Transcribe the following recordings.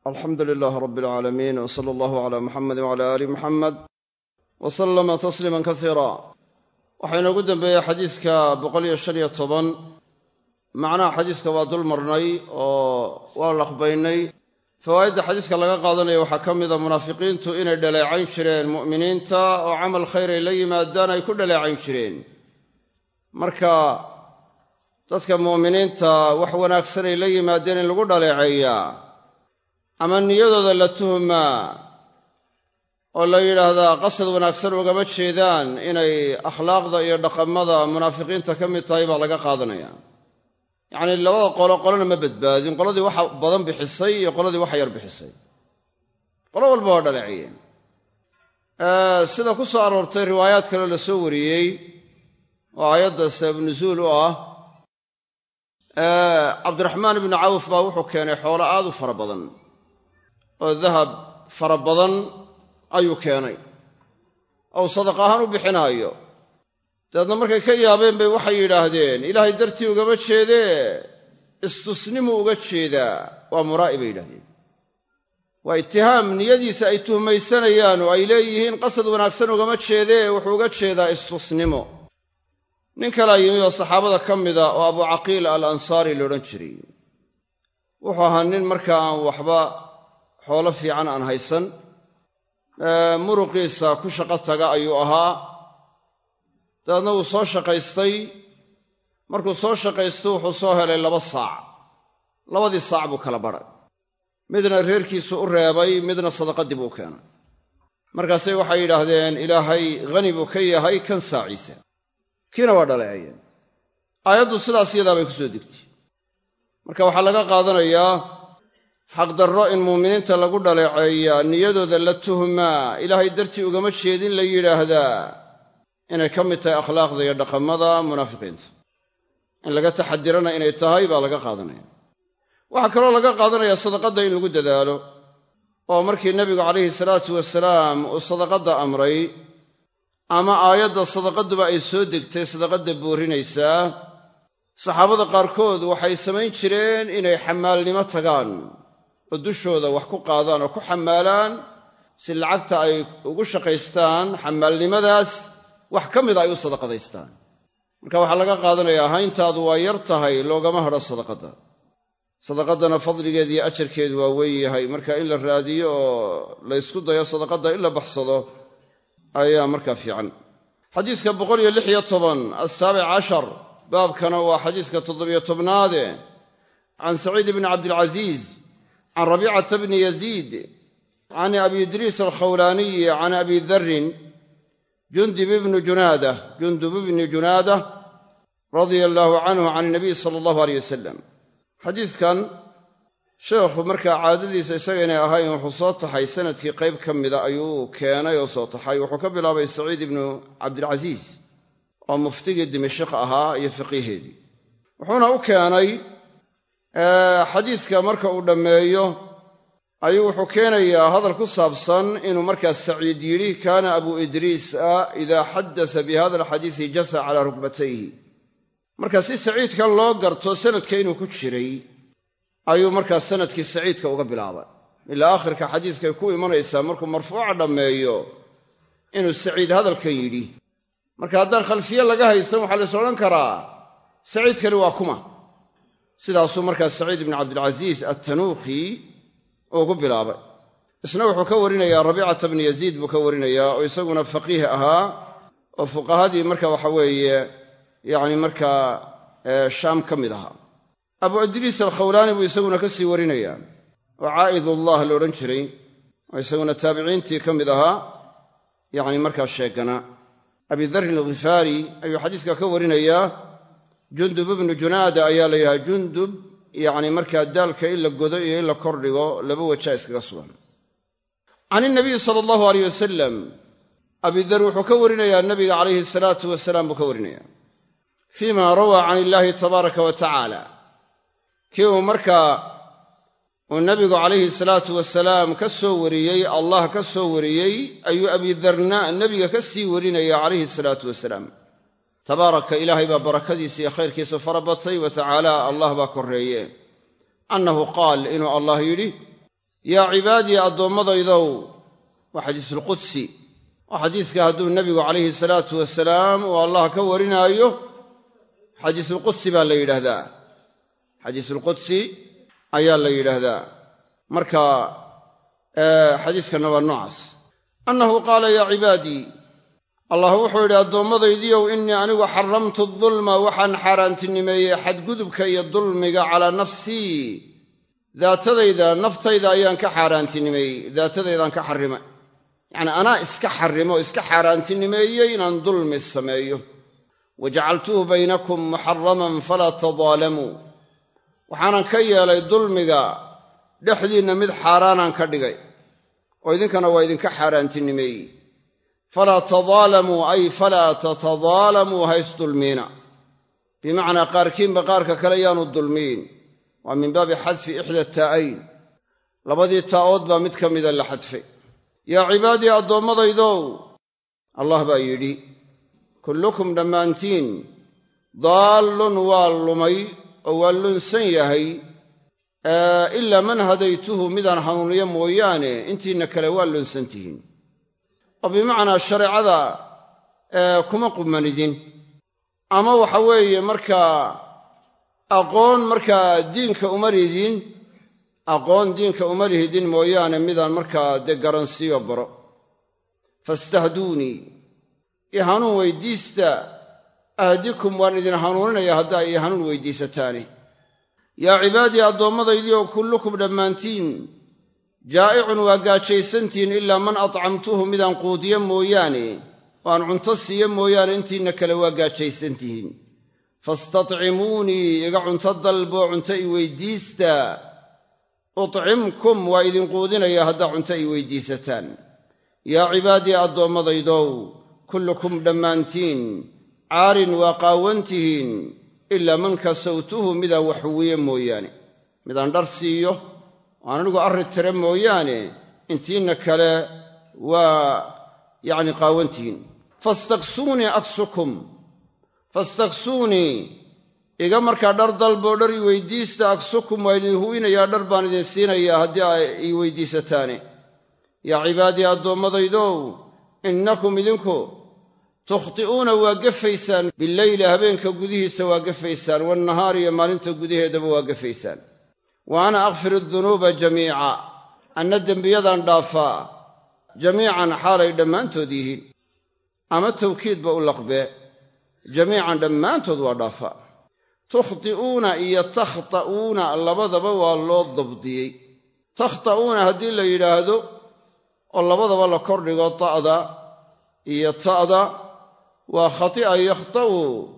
alxamdu lilaah rab alcaalamiin w sala allahu calaa muxamedi wcala aali muxamed wa sallama tasliiman kasiira waxaa inoogu dembeeyey xadiiska 115 macnaha xadiiska waa dul marnay oo waa laqbaynay fawaa'idda xadiiska laga qaadanaya waxaa ka mida munaafiqiintu inay dhaleecayn jireen mu'miniinta oo camal khayr ay la yimaadaan ay ku dhaleecayn jireen marka dadka mu'miniinta wax wanaagsan ay la yimaadeen in lagu dhaleeceeyaa ama niyadooda la tuhmaa oo la yidhaahdaa qasad wanaagsan ugama jeedaan inay akhlaaqda iyo dhaqamada munaafiqiinta ka mid tahay baa laga qaadanaya yacnii labada qolona ma badbaadin qoladii waxa badan bixisay iyo qoladii waxa yar bixisay qolo walba waa dhaleeciyeen sida ku soo aroortay riwaayaad kaleo la soo wariyey oo aayadda sabab nusuul u ah cabdiraxmaan ibnu cawf baa wuxuu keenay xoolo aad u fara badan oo dahab fara badan ayuu keenay ou sadaq ahaan u bixinaayo dabeedna markay ka yaabeen bay waxay yidhaahdeen ilaahay dartii ugama jeedee istusnimuu uga jeedaa waa muraa'i bay yidhahdeen waa itihaam niyadiisa ay tuhmaysanayaan oo ay leeyihiin qasad wanaagsan ugama jeedee wuxuu uga jeedaa istusnimo nin kalaa yimi oo saxaabada ka mida oo abu caqiil al ansaari la odhan jiray wuxuu ahaa nin markaa aan waxba xoolo fiican aan haysan muruqiisa ku shaqo taga ayuu ahaa dabeedna wuu soo shaqaystay markuu soo shaqaysto wuxuu soo helay 2 saac labadii saac buu kala badhay midna reerkiisu u reebay midna sadaqadii buu keenay markaasay waxay yidhaahdeen ilaahay hani buu ka yahay kan saaciisa kiina waa dhaleecayeen aayaddu sidaas iyadaa bay ku soo degtay marka waxaa laga qaadanayaa xaqdarro in muuminiinta lagu dhaleeceeyaa niyadooda la tuhmaa ilaahay dartii ugama jeedin la yidhaahdaa inay ka mid tahay akhlaaqda iyo dhaqamada munaafiqiinta in laga taxadirana inay tahay baa laga qaadanaya waxaa kaloo laga qaadanaya sadaqadda in lagu dadaalo oo markii nebigu calayhi salaatu wasalaam uu sadaqadda amray ama aayadda sadaqadduba ay soo degtay sadaqadda boorinaysaa saxaabada qaarkood waxay samayn jireen inay xamaalnimo tagaan oo dushooda wax ku qaadaan oo ku xamaalaan si lacagta ay ugu shaqaystaan xamaalnimadaas wax ka mida ay u sadaqadaystaan marka waxaa laga qaadanayaa hayntaadu waa yar tahay loogama hadho sadaqaddana fadligeed iyo ajarkeedu waa weyn yahay marka in la raadiyo oo la ysku dayo sadaqadda in la baxsado ayaa markaa fiican xadiiska 116 asaabic cashar baabkana waa xadiiska 17aade can saciid bni cabdilcasiis can rabiicata bni yaziid can abi idriis alkhawlaaniyi can abi darin jundub bni junaada radia allaahu canhu can nabiy sala allahu aleyh wasalam xadiiskan sheekhu markaa caadadiisa isaga inay ahayn wuxuu soo taxay sanadkii qayb ka mida ayuu keenay oo soo taxay wuxuu ka bilaabay saciid ibnu cabdilcasiis oo muftigii dimashq ahaa iyo fiqiheedii wuxuuna u keenay xadiiska marka uu dhammeeyo ayuu wuxuu keenayaa hadal ku saabsan inuu markaa saciid yidhi kaana abu idriisa idaa xaddasa bi hada alxadiisi jasa calaa rukbatayhi marka si saciidkan loo garto sanadka inuu ku jiray ayuu markaa sanadkii saciidka uga bilaabay ilaa aakhirka xadiiskay ku imanaysaa markuu marfuuca dhammeeyo inuu saciid hadalkan yidhi marka haddaan khalfiye laga haysan waxaa la is odhan karaa saciidkani waa kuma sidaasuu markaa saciid ibnu cabdilcasiis attanuukhi ugu bilaabay isna wuxuu ka warinayaa rabiicata bni yaziid buu ka warinayaa oo isaguna faqiih ahaa oo fuqahadii marka waxa weeye yacni markaa shaam ka mid ahaa abu idriis alkhawlaani buu isaguna ka sii warinayaa oo caa'idullah la odhan jiray oo isaguna taabiciintii ka mid ahaa yacni markaa sheegana abi darin alghifaari ayuu xadiiska ka warinayaa jundub ibnu junaada ayaa la yidhaha jundub yacni markaa daalka in la godo iyo in la kordhigo laba wajaa iskaga sugan can inabiyi sala allahu aleyh wasalam abidar wuxuu ka warinayaa nabiga calayhi salaatu wasalaam buu ka warinayaa fii ma rawaa can illaahi tabaaraka wa tacaala kii uu markaa uu nabigu calayhi salaatu wasalaam ka soo wariyey allah ka soo wariyey ayuu abidarna nebiga ka sii warinaya calayhi salaatu wasalaam tabaaraka ilaahay baa barakadiisa iyo khayrkiisa fara batay wa tacaala allah baa korreeye annahu qaal inuu allah yidhi yaa cibaadii addoommadaydow waa xadiisulqudsi oo xadiiska hadduu nebigu calayhi salaatu wasalaam uu allah ka warinaayo xadiisulqudsi baa la yidhaahdaa. xadiisulqudsi ayaa la yidhaahdaa. marka xadiiskana waa noocaas. annahu qaala yaa cibaadii, allah wuxuu yidhi addoommadaydiiow innii anigu xaramtu adulma waxaan xaaraantinimeeyey xadgudubka iyo dulmiga calaa nafsii, daatadayda naftayda ayaan ka xaaraantinimeeyey, daatadaydaan ka xarrimay. yacnii anaa iska xarrimo iska xaaraantinimeeyey inaan dulmi sameeyo. wajacaltuhu baynakum muxaraman falaa tadaalamuu, waxaanan ka yeelay dulmiga dhexdiinna mid xaaraanaan ka dhigay oo idinkana waa idinka xaaraantinimeeyey. falaa tadaalamuu ay falaa tatadaalamuu ha isdulmiina, bimacnaa qaarkiinba qaarka kale yaanu dulmiin. waa min baabi xadfi ixda taa'ayn, labadii taa'ood baa mid ka mida la xadfay. yaa cibaadii addoommadaydow, allah baa yidhi kullukum dhammaantiin daallun waa lumay oo waa lunsan yahay, ilaa man hadaytuhu midaan hanuuniyo mooyaane intiinna kale waa lunsan tihiin. oo bimacnaa shareecada kuma qumanidin, ama waxa weeye markaa aqoon markaa diinka uma lihidin, aqoon diinka uma lihidin mooyaane midaan markaa dee garansiiyo baro. fastahduunii, i hanuun weydiista, ahdikum waan idin hanuuninaya haddaa ii hanuun weydiisataani. yaa cibaadii addoommadaydiioo kullukum dhammaantiin jaa'icun waa gaajaysantihiin ilaa man atcamtuhu midaan quudiyo mooyaane oo aan cunto siiyo mooyaane intiinna kale waa gaajaysantihiin. fastatcimuunii, iga cunto dalboo cunto i weydiista. ucimkum, waa idin quudinaya haddaa cunto i weydiisataan. yaa cibaadii addoommadaydow kullukum dhammaantiin caarin waa qaawantihiin ilaa man kasawtuhu midaan wax huwiye mooyaane, midaan dhar siiyo aan anigu arri tire mooyaane intiinna kale waa yacni qaawantihiin. fastaqsuunii aksukum, fastaqsuunii, iga markaa dhar dalboo dhar i weydiista. aksukum, waa idin huwinayaa, dhar baan idin siinayaa haddii ay ii weydiisataane. yaa cibaadii addoommadaydow innakum idinku tukhti'uuna waa gefaysaan bileyli, habeenka gudihiisa waa gefaysaan, wannahaari iyo maalinta gudaheedaba waa gefaysaan. wa ana akfir adunuuba jamiica, anna dembiyadaan dhaafaa jamiican xaalay dhammaantood yihiin. ama tawkiidba u laqbee, jamiican dhammaantood waa dhaafaa. tukhti'uuna iyo takhta'uuna labadaba waa loo dabdiyey. takhta'uuna haddii la yidhaahdo oo labadaba la kordhigo ta'da iyo ta'da, waa khati'a yakhta'u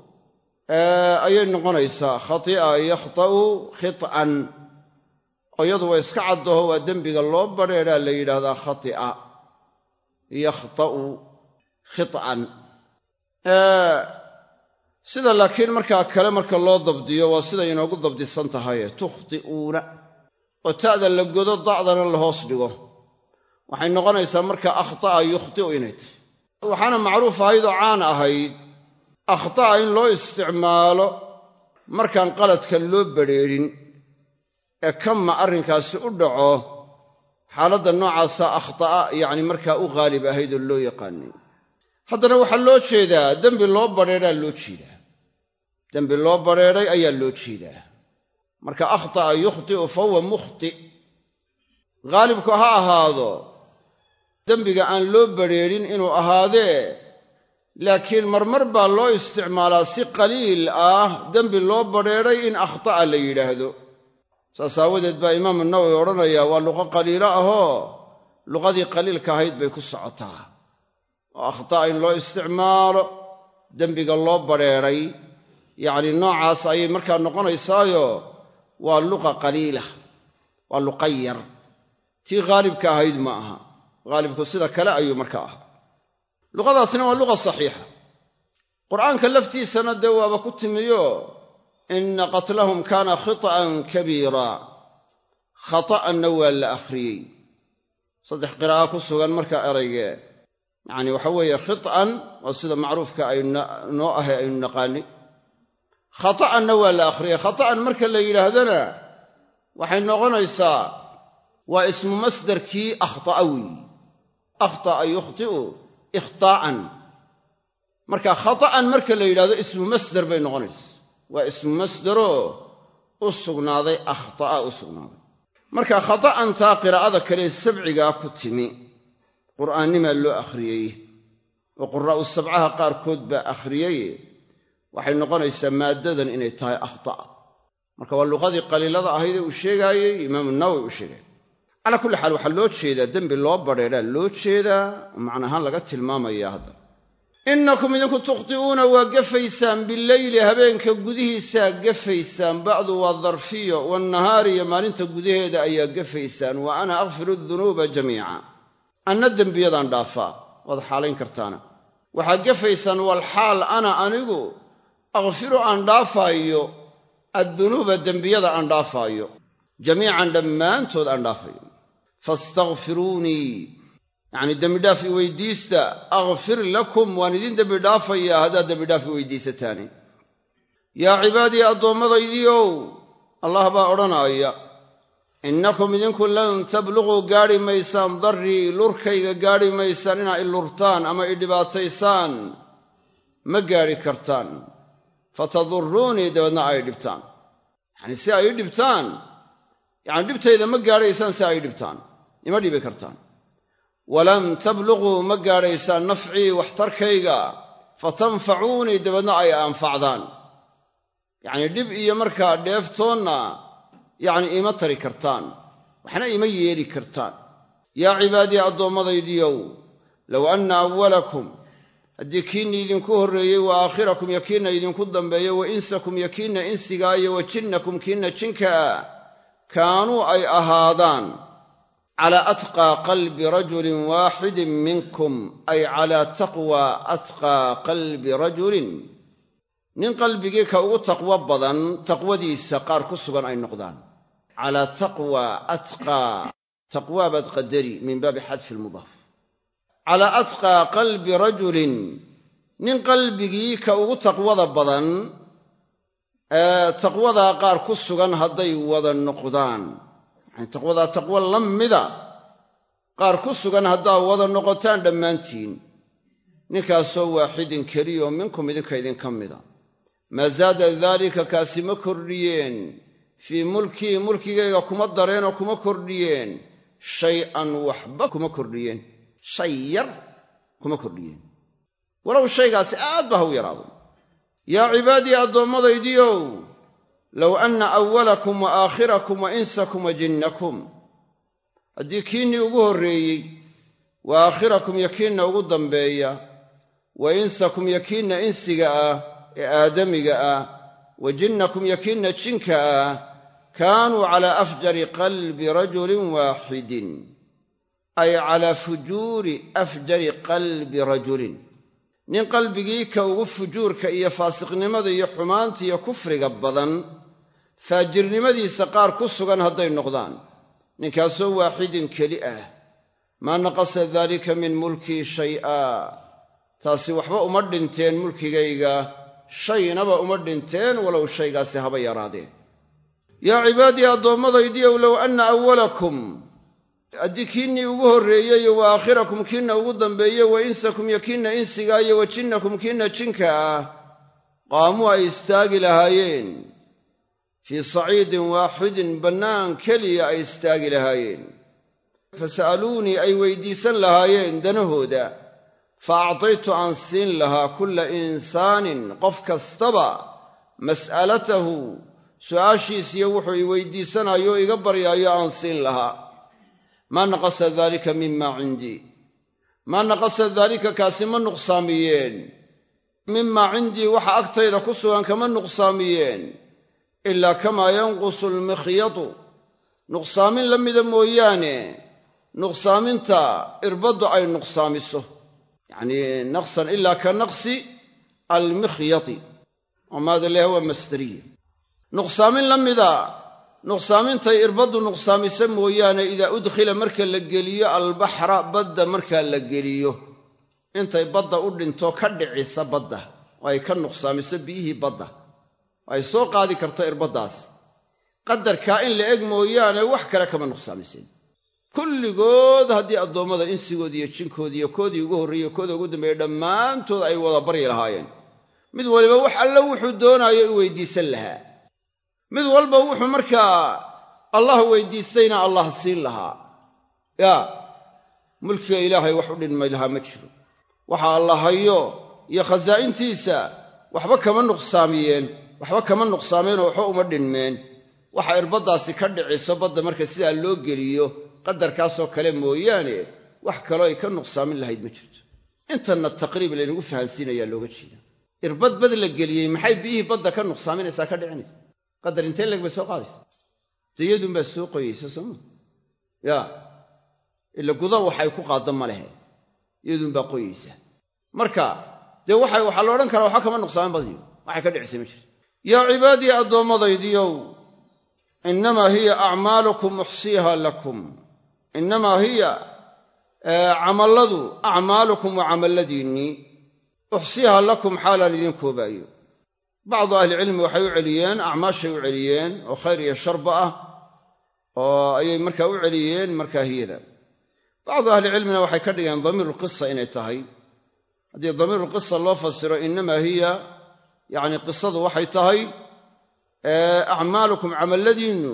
ayay noqonaysaa. khati'a yakhta'u khit'an, oo iyadu waa iska caddaho waa dembiga loo badrheedhaa la yidhaahdaa khati'a yakhta'u khit'an. sida laakiin markaa kale marka loo dabdiyo waa siday inoogu dabdisan tahaye tukhti'uuna, oo ta'da la godo da'dana la hoos dhigo, waxay noqonaysaa marka akhta'a yukhti'u inay tahy. waxaana macruuf ahayd oo caan ahayd akhta'a in loo isticmaalo markaan qaladka loo badrheedhin ee kama arrinkaasi u dhaco, xaaladda noocaasa akhta'a yacni markaa u qaalib ahayd oo loo yaqaanay. haddana waxaa loo jeedaa dembi loo badrheedhaa loo jeedaa, dembi loo badrheedhay ayaa loo jeedaa. marka akhta'a yukhti'u fa huwa mukhti'. qaalibku ha ahaado dembiga aan loo badrheedhin inuu ahaadee, laakiin marmar baa loo isticmaalaa si qaliil ah dembi loo badrheedhay in akhta'a la yidhaahdo. saas aawadeed baa imaamu nawowi odhanayaa waa luqo qaliilo ahoo luqadii qaliilka ahayd bay ku socotaa. oo akhta'a in loo isticmaalo dembiga loo badrheedhay yacni noocaas ayay markaa noqonaysaayo waa luqa qaliila, waa luqa yar, tii qaalibka ahayd ma aha. qaalibku sida kale ayuu markaa ahaa. luqadaasna waa luqa saxiixa. qur'aanka laftiisana dee waaba ku timiyo inna qatlahum kaana khita'an kabiira, khata'anna waa la akhriyey. 3 qira'a ku sugan markaa eraygee, yacni waxa weeye khit'an waa sida macruufka noo ahay aynu naqaani. khata'anna waa la akhriyey. khata'an marka la yidhaahdana waxay noqonaysaa waa ismu masdarkii akhta'a weeye akhta'a yukhti'u ikhtaa'an marka khata'an marka la yidhahdo ismu masdar bay noqonaysa waa ismu masdaroo u sugnaaday akhta'a u sugnaaday marka khata'antaa qiraa'ada kale sabcigaa ku timi qur'aannimaa loo akhriyey oo quraa'u sabcaha qaarkood baa akhriyey waxay noqonaysaa maaddadan inay tahay akhta'a marka waa luqadii qaliilada ahayd ee uu sheegaayey imaamu nawowi uu sheegay calaa kulli xaal waxaa loo jeedaa dembi loo badheedhaa loo jeedaa macna ahaan laga tilmaamayaa hadda innakum idinku tukhti'uuna waa gafaysaan bileyli habeenka gudihiisaa gafaysaan bacdu waa darfiyo wannahaari iyo maalinta gudaheeda ayaa gafaysaan wa ana akfiru dunuuba jamiica anna dembiyadaan dhaafaa waad xaalayn kartaana waxaad gafaysaan walxaal ana anigu akfiru aan dhaafaayo addunuuba dembiyada aan dhaafaayo jamiican dhammaantood aan dhaafayo faastakfiruunii yacnii dembidhaaf i weydiista akfir lakum waan idin dembi dhaafayaa haddaad dembidhaaf i weydiisataani yaa cibaadii addoommadaydiiow allah baa odhanaaya innakum idinku lan tabluguu gaadhi maysaan darrii lurkayga gaadhi maysaan inaa i lurtaan ama i dhibaataysaan ma gaadhi kartaan fatadurruunii dabeedna ay dhibtaan yacnii si ay i dhibtaan yacni dhibtayda ma gaadhaysaan si ay i dhibtaan ima dhibi kartaan walan tabluguu ma gaadhaysaan nafcii waxtarkayga fatanfacuunii dabeedna ay anfacdaan yacnii dhib iyo markaa dheeftoonna yacni ima tari kartaan waxna ima yeeli kartaan yaa cibaadii addoommadaydiiow low anna awwalakum haddii kiinna idinku horreeyey wa aakhirakum iyo kiinna idinku dambeeyey wa insakum iyo kiinna insigaa iyo wa jinnakum kiinna jinkaa kaanuu ay ahaadaan calaa atqaa qalbi rajulin waaxidin minkum ay calaa taqwaa atqaa qalbi rajulin nin qalbigii ka ugu taqwo badan taqwadiisa qaar ku sugan ay noqdaan calaa taqwaa atqaa taqwaa baad qadari min baabi xadfi lmudaaf calaa atqaa qalbi rajulin nin qalbigii ka ugu taqwada badan taqwadaa qaar ku sugan hadday wada noqdaan yani taqwadaa taqwo la mida qaar ku sugan haddaad wada noqotaan dhammaantiin ninkaasoo waaxidin keliyoo minkum idinka idinka mida maa zaada daalika kaasi ma kordhiyeen fii mulkii mulkigayga kuma dareenoo kuma kordhiyeen shay-an waxba kuma kordhiyeen shay yar kuma kordhiyeen walow shaygaasi aad ba ha u yaraado yaa cibaadii addoommadaydiiow low anna awwalakum wa aakhirakum wa insakum wa jinnakum haddii kiinnii ugu horreeyey wa aakhirakum iyo kiinna ugu dambeeya wa insakum iyo kiinna insiga ah ee aadamiga ah wa jinnakum iyo kiinna jinka ah kaanuu calaa afjari qalbi rajulin waaxidin ay calaa fujuuri afjari qalbi rajulin nin qalbigii ka ugu fujuurka iyo faasiqnimada iyo xumaanta iyo kufriga badan faajirnimadiisa qaar ku sugan hadday noqdaan ninkaasoo waaxidin keli ah maa naqasa daalika min mulkii shay'a taasi waxba uma dhinteen mulkigayga shaynaba uma dhinteen walow shaygaasi haba yaraadeen yaa cibaadii addoommadaydiiow low anna awwalakum haddii kiinnii ugu horreeyey iyo wa aakhirakum kiinna ugu dambeeye wa insakum iyo kiinna insigaa iyo wa jinnakum kiinna jinka ah qaamuu ay istaagi lahaayeen fii saciidin waaxidin bannaan keliya ay istaagi lahaayeen fasa'aluunii ay weydiisan lahaayeen danahooda fa actaytu aan siin lahaa kulla insaanin qof kastaba mas'alatahu su'aashiisiyo wuxuu i weydiisanayo o iga baryaayo aan siin lahaa maa naqasa daalika mimaa cindii maa naqasa daalika kaasi ma nuqsaamiyeen mimaa cindii waxa agtayda ku sugan kama nuqsaamiyeen ilaa kamaa yanqusu almikhyatu nuqsaamin la mida mooyaane nuqsaaminta irbaddu ay nuqsaamiso yacnii naqsan ilaa ka naqsi almikhyati wamaada leha waa masdariya nuqsaamin la mida nuqsaamintay irbaddu nuqsaamisa mooyaane idaa udkhila marka la geliyo albaxra badda markaa la geliyo intay badda u dhinto ka dhicisa badda oo ay ka nuqsaamiso biyihii badda ay soo qaadi karto irbaddaas qadarkaa in la eg mooyaane wax kale kama nuqsaamisin kulligood haddii addoommada insigoodi iyo jinkoodi iyo koodii ugu horreeyey kooda ugu dambeeyey dhammaantood ay wada baryi lahaayeen mid waliba wax alle wuxuu doonaayo u weydiisan lahaa mid walba wuxuu markaa allah weydiistayna allah siin lahaa yaa mulkiga ilaahay wax u dhinmay lahaa ma jiro waxa allah hayo iyo khasaa'intiisa waxba kama nuqsaamiyeen oo waxba uma dhinmeen waxa irbaddaasi ka dhiciso badda marka sidaa loo geliyo qadarkaasoo kale mooyaane wax kaloo ay ka nuqsaamin lahayd ma jirto intanna taqriib laynagu fahansiinayaa looga jeeda irbad bad la geliyey maxay biyihii badda ka nuqsaaminaysaa ka dhicinaysa qadar intee leg bay soo qaadaysa dayadunbaa soo qoyaysa sooma yaa ila guda waxay ku qaadda ma lehe iyadunbaa qoyaysa marka dee waxaa la odhan karaa waxba kama nuqsaamin badiyo waxay ka dhicisay ma jirto yaa cibaadii addoommadaydiyow innamaa hiya acmaalukum uxsiiha lakum innamaa hiya camalladu acmaalukum waa camalladiinnii uxsiiha lakum xaalaan idiin koobaayo bacdu ahlicilmi waxay u celiyeen acmaashay u celiyeen oo khayr iyo sharba ah oo ayay markaa u celiyeen markaa hiyada bacdu ahlicilmina waxay ka dhigeen damiirulqisa inay tahay haddii damiirulqisa loo fasiro innamaa hiya yacni qisadu waxay tahay acmaalukum camalladiinnu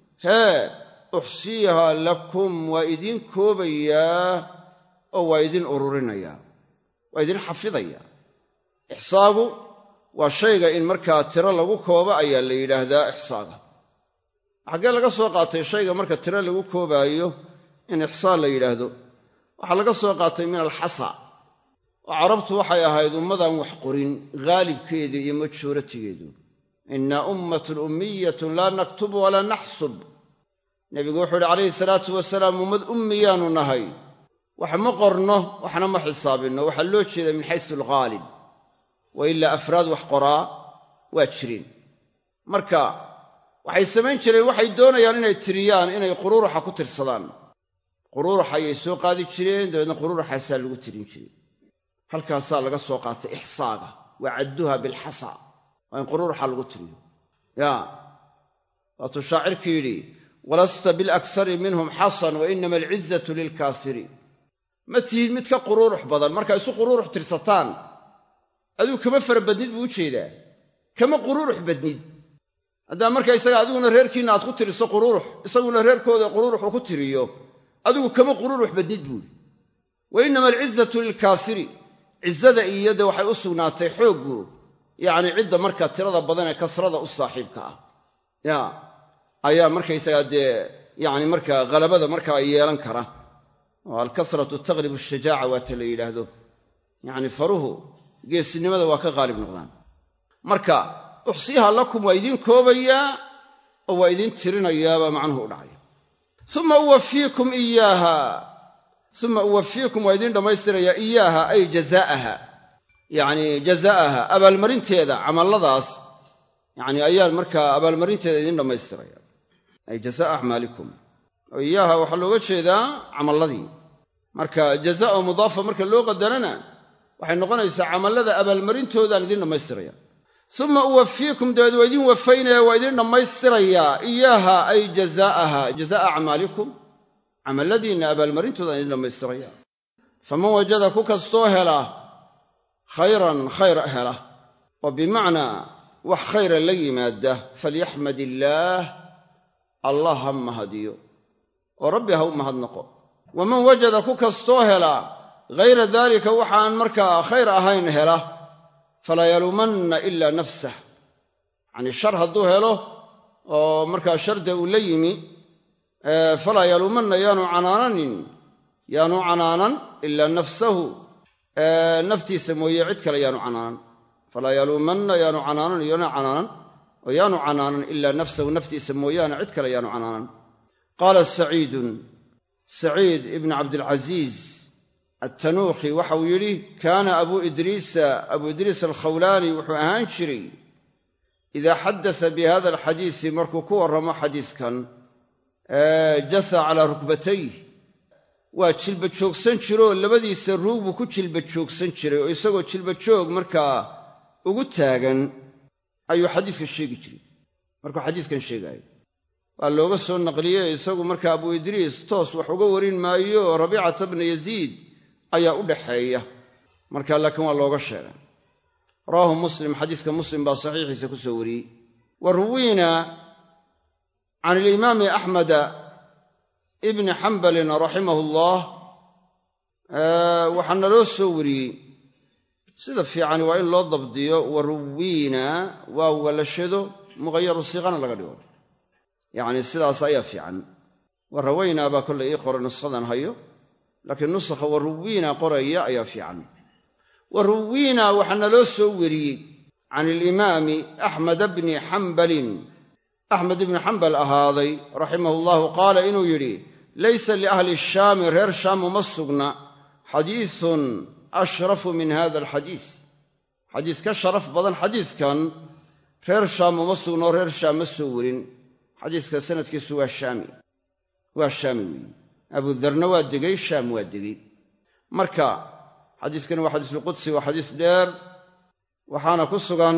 uxsiiha lakum waa idiin koobayaa oo waa idin ururinayaa waa idin xafidayaa ixsaagu waa shayga in markaa tiro lagu koobo ayaa la yidhaahdaa ixsaaga xaggee laga soo qaatay shayga marka tiro lagu koobaayo in ixsaa la yidhaahdo waxaa laga soo qaatay min alxasa oo carabtu waxay ahayd ummadan wax qorin haalibkeedu iyo majhuuratigeedu innaa ummatun ummiyatun laa naktubu walaa naxsub nebigu wuxuu uhi calayhi salaatu wasalaam ummad ummiyaanu nahay wax ma qorno waxna ma xisaabinno waxaa loo jeeda min xaysu alghaalib wa ilaa afraad wax qoraa waa jirin marka waxay samayn jireen waxay doonayaan inay tiriyaan inay quruuraxa ku tirsadaan quruuraxa ayay soo qaadi jireen dabeedna quruuraxaasaa lagu tirin jiray halkaasaa laga soo qaatay ixsaaga wa cadduha bilxasa waa in quruuraxa lagu tiriyo yaa waatuu shaacirkii yidhi walasta bilaksari minhum xasan wa inama alcizzatu lilkaasiri ma tihid mid ka quruurux badan markaa isu quruurux tirsataan adigu kama fara badnid buu u jeedaa kama quruurux badnid haddaa markaa isaga adiguna reerkiinna aad ku tiriso quruurux isaguna reerkooda quruuruxu ku tiriyo adigu kama quruurux badnid buuhi wa inama alcizzatu lilkaasiri cizzada iyode waxay u sugnaatay xooggu yacni cidda markaa tirada badan ee kasrada u saaxiibka ah yaa ayaa markaysagaa dee yacni markaa halabada markaa yeelan kara oo alkasratu taqribu ashajaaca waata la yidhaahdo yacni faruhu geesinimada waa ka haalib noqdaan marka uxsiiha lakum waa idiin koobayaa oo waa idiin tirinayaabaa macnuhu u dhacaya uma uwafiikum waa idiin dhammaystirayaa iyaaha ay jazaa'aha yacni jazaa'aha abaalmarinteeda camalladaas yacni ayaan markaa abaalmarinteeda idiin dhammaystiraya ay jazaa'a acmaalikum oo iyaaha waxaa looga jeedaa camalladii marka jazaa oo mudaafa marka loo qadarana waxay noqonaysaa camallada abaalmarintoodaan idiin dhammaystiraya uma uwafiikum dabeed waa idiin wafaynaya waa idiin dhammaystirayaa iyaaha ay jazaa'aha jazaa'a acmaalikum camalladiinna abaalmarintoodaan idiin dhammaystiraya faman wajada ku kastoo hela khayran khayr hela oo bimacnaa wax khayra la yimaada falyaxmad illaah allah ha mahadiyo oo rabbi ha u mahadnaqo waman wajada ku kastoo hela hayra daalika waxaan markaa khayr ahayn hela falaa yaluumanna ilaa nafsah yacnii shar hadduu helo oo markaa sharda uu la yimi falaa yaluumanna yaanu canaanan ilaa nafsahu naftiisa mooye cid kale yaanu canaanan falaa yaluumanna yaanu canaanan oo yaanu canaanan ilaa nafsahu naftiisa mooyaane cid kale yaanu canaanan qaala saciid ibnu cabdilcasiis attanuukhi waxa uu yidhi kaana abuu idriis alkhawlaani wuxuu ahaan jiray idaa xaddasa bi hada alxadiisi markuu ku warramo xadiiskan jasa calaa rukbatayh waa jilba joogsan jiroo labadiisa ruug buu ku jilba joogsan jiray oo isagoo jilba joog markaa ugu taagan ayuu xadiiska sheegi jiray markuu xadiiskan sheegaayo waa looga soo naqliyey isagu marka abu idriis toos wax uga warin maayo rabiicata bna yaziid ayaa u dhaxeeya marka laakiin waa looga sheegay rawaahu muslim xadiiska muslim baa saxiixiisa ku soo wariyey wa ruwiina can alimaami axmed ibni xambalin raximahullah waxaa naloo soo wariyey sida fiican waa in loo dabdiyo wa ruwiina waawga la shado muqayaru siiqana laga dhigo yacni sidaas ayaa fiican wa rawaynaa baa kollay ii qora nushadan hayo laakiin nusakha wa ruwiina qoraya ayaa fiican wa ruwiina waxaa naloo soo wariyey can alimaami axmed bni xambalin axmed ibni xambal ahaaday raximahu llahu qaala inuu yidhi laysa liahli shaami reer shaam uma sugna xadiisun ashrafu min hada alxadiis xadiis ka sharaf badan xadiiskan reer shaam uma sugno reer shaam ma soo warin xadiiska sanadkiisu waa shaami weeye abudarna waa degay shaam waa degay marka xadiiskani waa xadiisulqudsi waa xadiis dheer waxaana ku sugan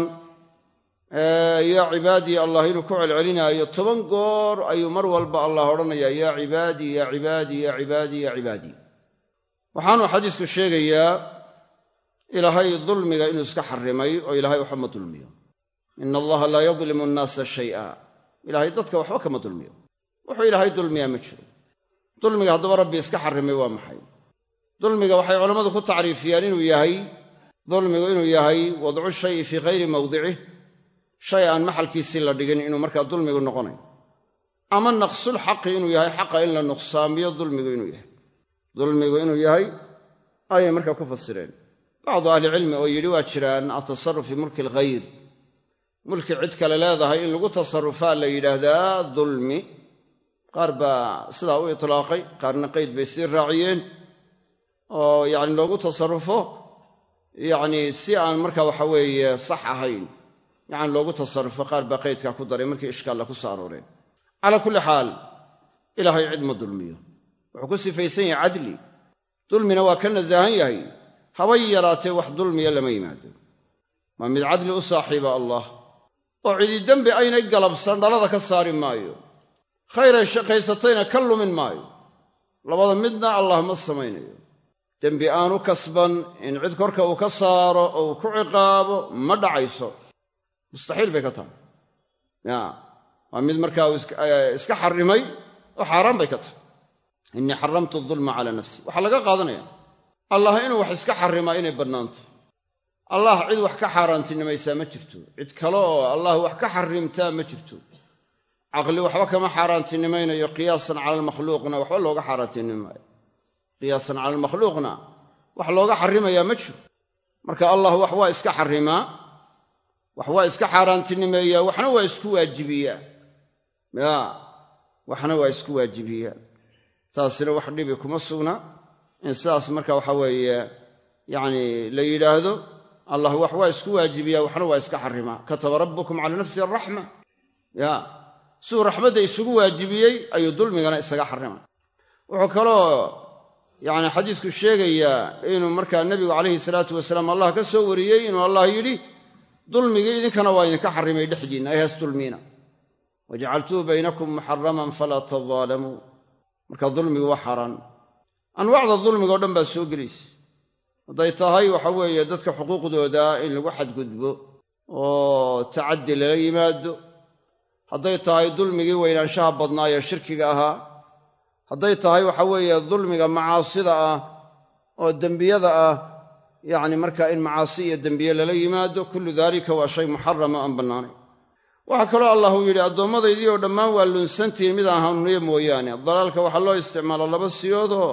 yaa cibaadii allah inuu ku celcelinaayo 10 goor ayuu mar walba allah odhanayaa yaa cibaadii yaa cibaadii yaa cibaadii yaa cibaadii waxaanuu xadiisku sheegayaa ilaahay dulmiga inuu iska xarrimay oo ilaahay waxba ma dulmiyo ina allaha laa yadlimu annaasa shay'a ilaahay dadka waxba kama dulmiyo wuxuu ilaahay dulmiyaa ma jiro dulmiga haddaba rabbi iska xarrimay waa maxay dulmiga waxay culammadu ku tacriifiyaan dulmigu inuu yahay wadcu shayi fii hayri mawdicih shay aan maxalkiisii la dhigin inuu markaa dulmigu noqonayo ama naqsul xaqi inuu yahay xaqa in la nuqsaamiyo dulmigu inuu yahay ayay markaa ku fasireen bacdu ahlicilmi oo yidhi waa jiraan atasarruf fi mulki alghayr mulki cid kale leedahay in lagu tasarrufaa la yidhaahdaa dulmi qaar baa sidaa u itlaaqay qaarna qayd bay sii raaciyeen oo yacni loogu tasarrufo yacni si aan markaa waxa weeye sax ahayn yacni loogu tasarrufo qaar baa qaydkaa ku daray markii ishkaalla ku soo arooreen calaa kulli xaal ilaahay cid ma dulmiyo wuxuu ku sifaysan yahay cadli dulmina waa ka nasahan yahay habay yaraatee wax dulmiya lama yimaado waa mid cadli u saaxiiba allah oo cidi dembi aynay galabsan dhalada ka saari maayo khayray shaqaysatayna ka lumin maayo labada midna allah ma samaynayo dembi aanu kasban in cid korka uu ka saaro oo uu ku ciqaabo ma dhacayso mustaxiil bay ka tahay waa mid markaa iska xarrimay oo xaaraan bay ka tahay innii xaramtu adulma calaa nafsi waxaa laga qaadanaya allah inuu wax iska xarrimaa inay bannaanto allah cid wax ka xaaraantinimaysaa ma jirto cid kale oo allah wax ka xarrimtaa ma jirto caqli waxba kama xaaraantinimaynayo qiyaasan cala almakhluuqna waxba looga xaaraantinimaayo qiyaasan cala almakhluuqna wax looga xarrimayaa ma jiro marka allah wax waa iska xarrimaa wax waa iska xaaraantinimeeyaa waxna waa isku waajibiyaa waxna waa isku waajibiyaa taasina wax dhibi kuma sugna in sidaas marka waxa weeye yacni la yidhaahdo allah wax waa isku waajibiyaa waxna waa iska xarrimaa kataba rabbukum cala nafsihi araxma siduu raxmadda isugu waajibiyey ayuu dulmigana isaga xarrimay wuxuu kaloo yacni xadiisku sheegayaa inuu markaa nebigu calayhi salaatu wasalaam allah ka soo wariyey inuu allah yidhi dulmigii idinkana waa idinka xarrimay dhexdiinna ay hays dulmiina wajacaltuhu baynakum muxaraman falaa tadaalamuu marka dulmigu waa xaaraan anwaacda dulmiga o dhan baa soo gelaysa hadday tahay waxa weeye dadka xuquuqdooda in lagu xadgudbo oo tacaddi lala yimaado hadday tahay dulmigii weynaanshaha badnaa ee shirkiga ahaa hadday tahay waxa weeye dulmiga macaasida ah oo dembiyada ah yacni markaa in macaasi iyo dembiye lala yimaado kullu daalika waa shay muxarama aan bannaanayn waxaa kaloo allah uu yidhi addoomadaydii oo dhammaan waa lunsantihiin mid aan hanuuniyo mooyaane dalaalka waxaa loo isticmaalaa laba siyoodoo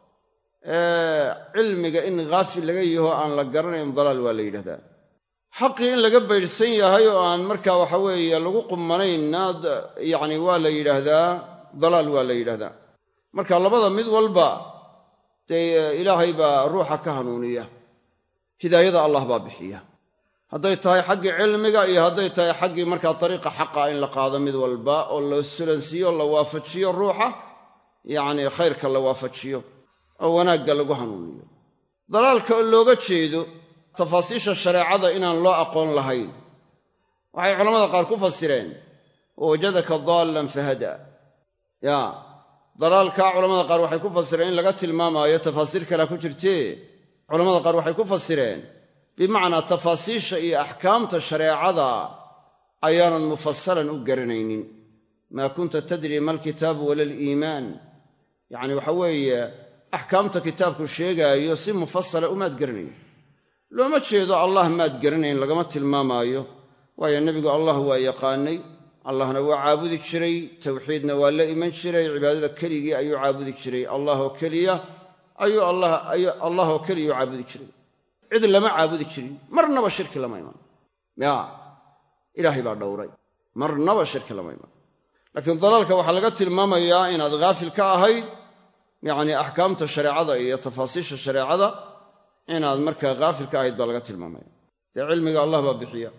cilmiga in haafil laga yaho aan la garanayn dalaal waa la yidhahdaa xaqii in laga baydhsan yahay oo aan markaa waxa weeye lagu qumanaynna yacni waa la yidhaahdaa dalaal waa la yidhahdaa marka labada mid walba dee ilaahay baa ruuxa ka hanuuniya hidaayada allah baa bixiya hadday tahay xaggii cilmiga iyo hadday tahay xaggii markaa dariiqa xaqa in la qaado mid walba oo la sulansiiyo la waafajiyo ruuxa yacni khayrka la waafajiyo oo wanaagga lagu hanuuniyo dalaalka oo looga jeedo tafaasiisha shareecada inaan loo aqoon lahayn waxay culammada qaar ku fasireen wawajadaka daallan fahadaa ya dalaalkaa culamada qaar waxay ku fasireen in laga tilmaamaayo tafaasiir kalea ku jirtee culamada qaar waxay ku fasireen bimacnaa tafaasiisha iyo axkaamta shareecada ayaanan mufasalan u garanaynin maa kunta tadri ma alkitaabu wala aliimaan yacni waxa weeye axkaamta kitaabku sheegaayo si mufasala umaad garanayn looma jeedo allah maad garanayn lagama tilmaamaayo waayo nebigu allah waa yaqaanay allahna waa caabudi jiray tawxiidna waa la iman jiray cibaadada keligii ayuu caabudi jiray allahoo keliya ayuu allahoo keliyuu caabudi jiray cid lama caabudi jirin marnaba shirki lama iman ya ilaahay baa dhowray marnaba shirki lama iman laakiin dalaalka waxaa laga tilmaamayaa inaad haafil ka ahayd yacni axkaamta shareecada iyo tafaasiisha shareecada inaad markaa haafil ka ahayd baa laga tilmaamaya dee cilmiga allah baa bixiya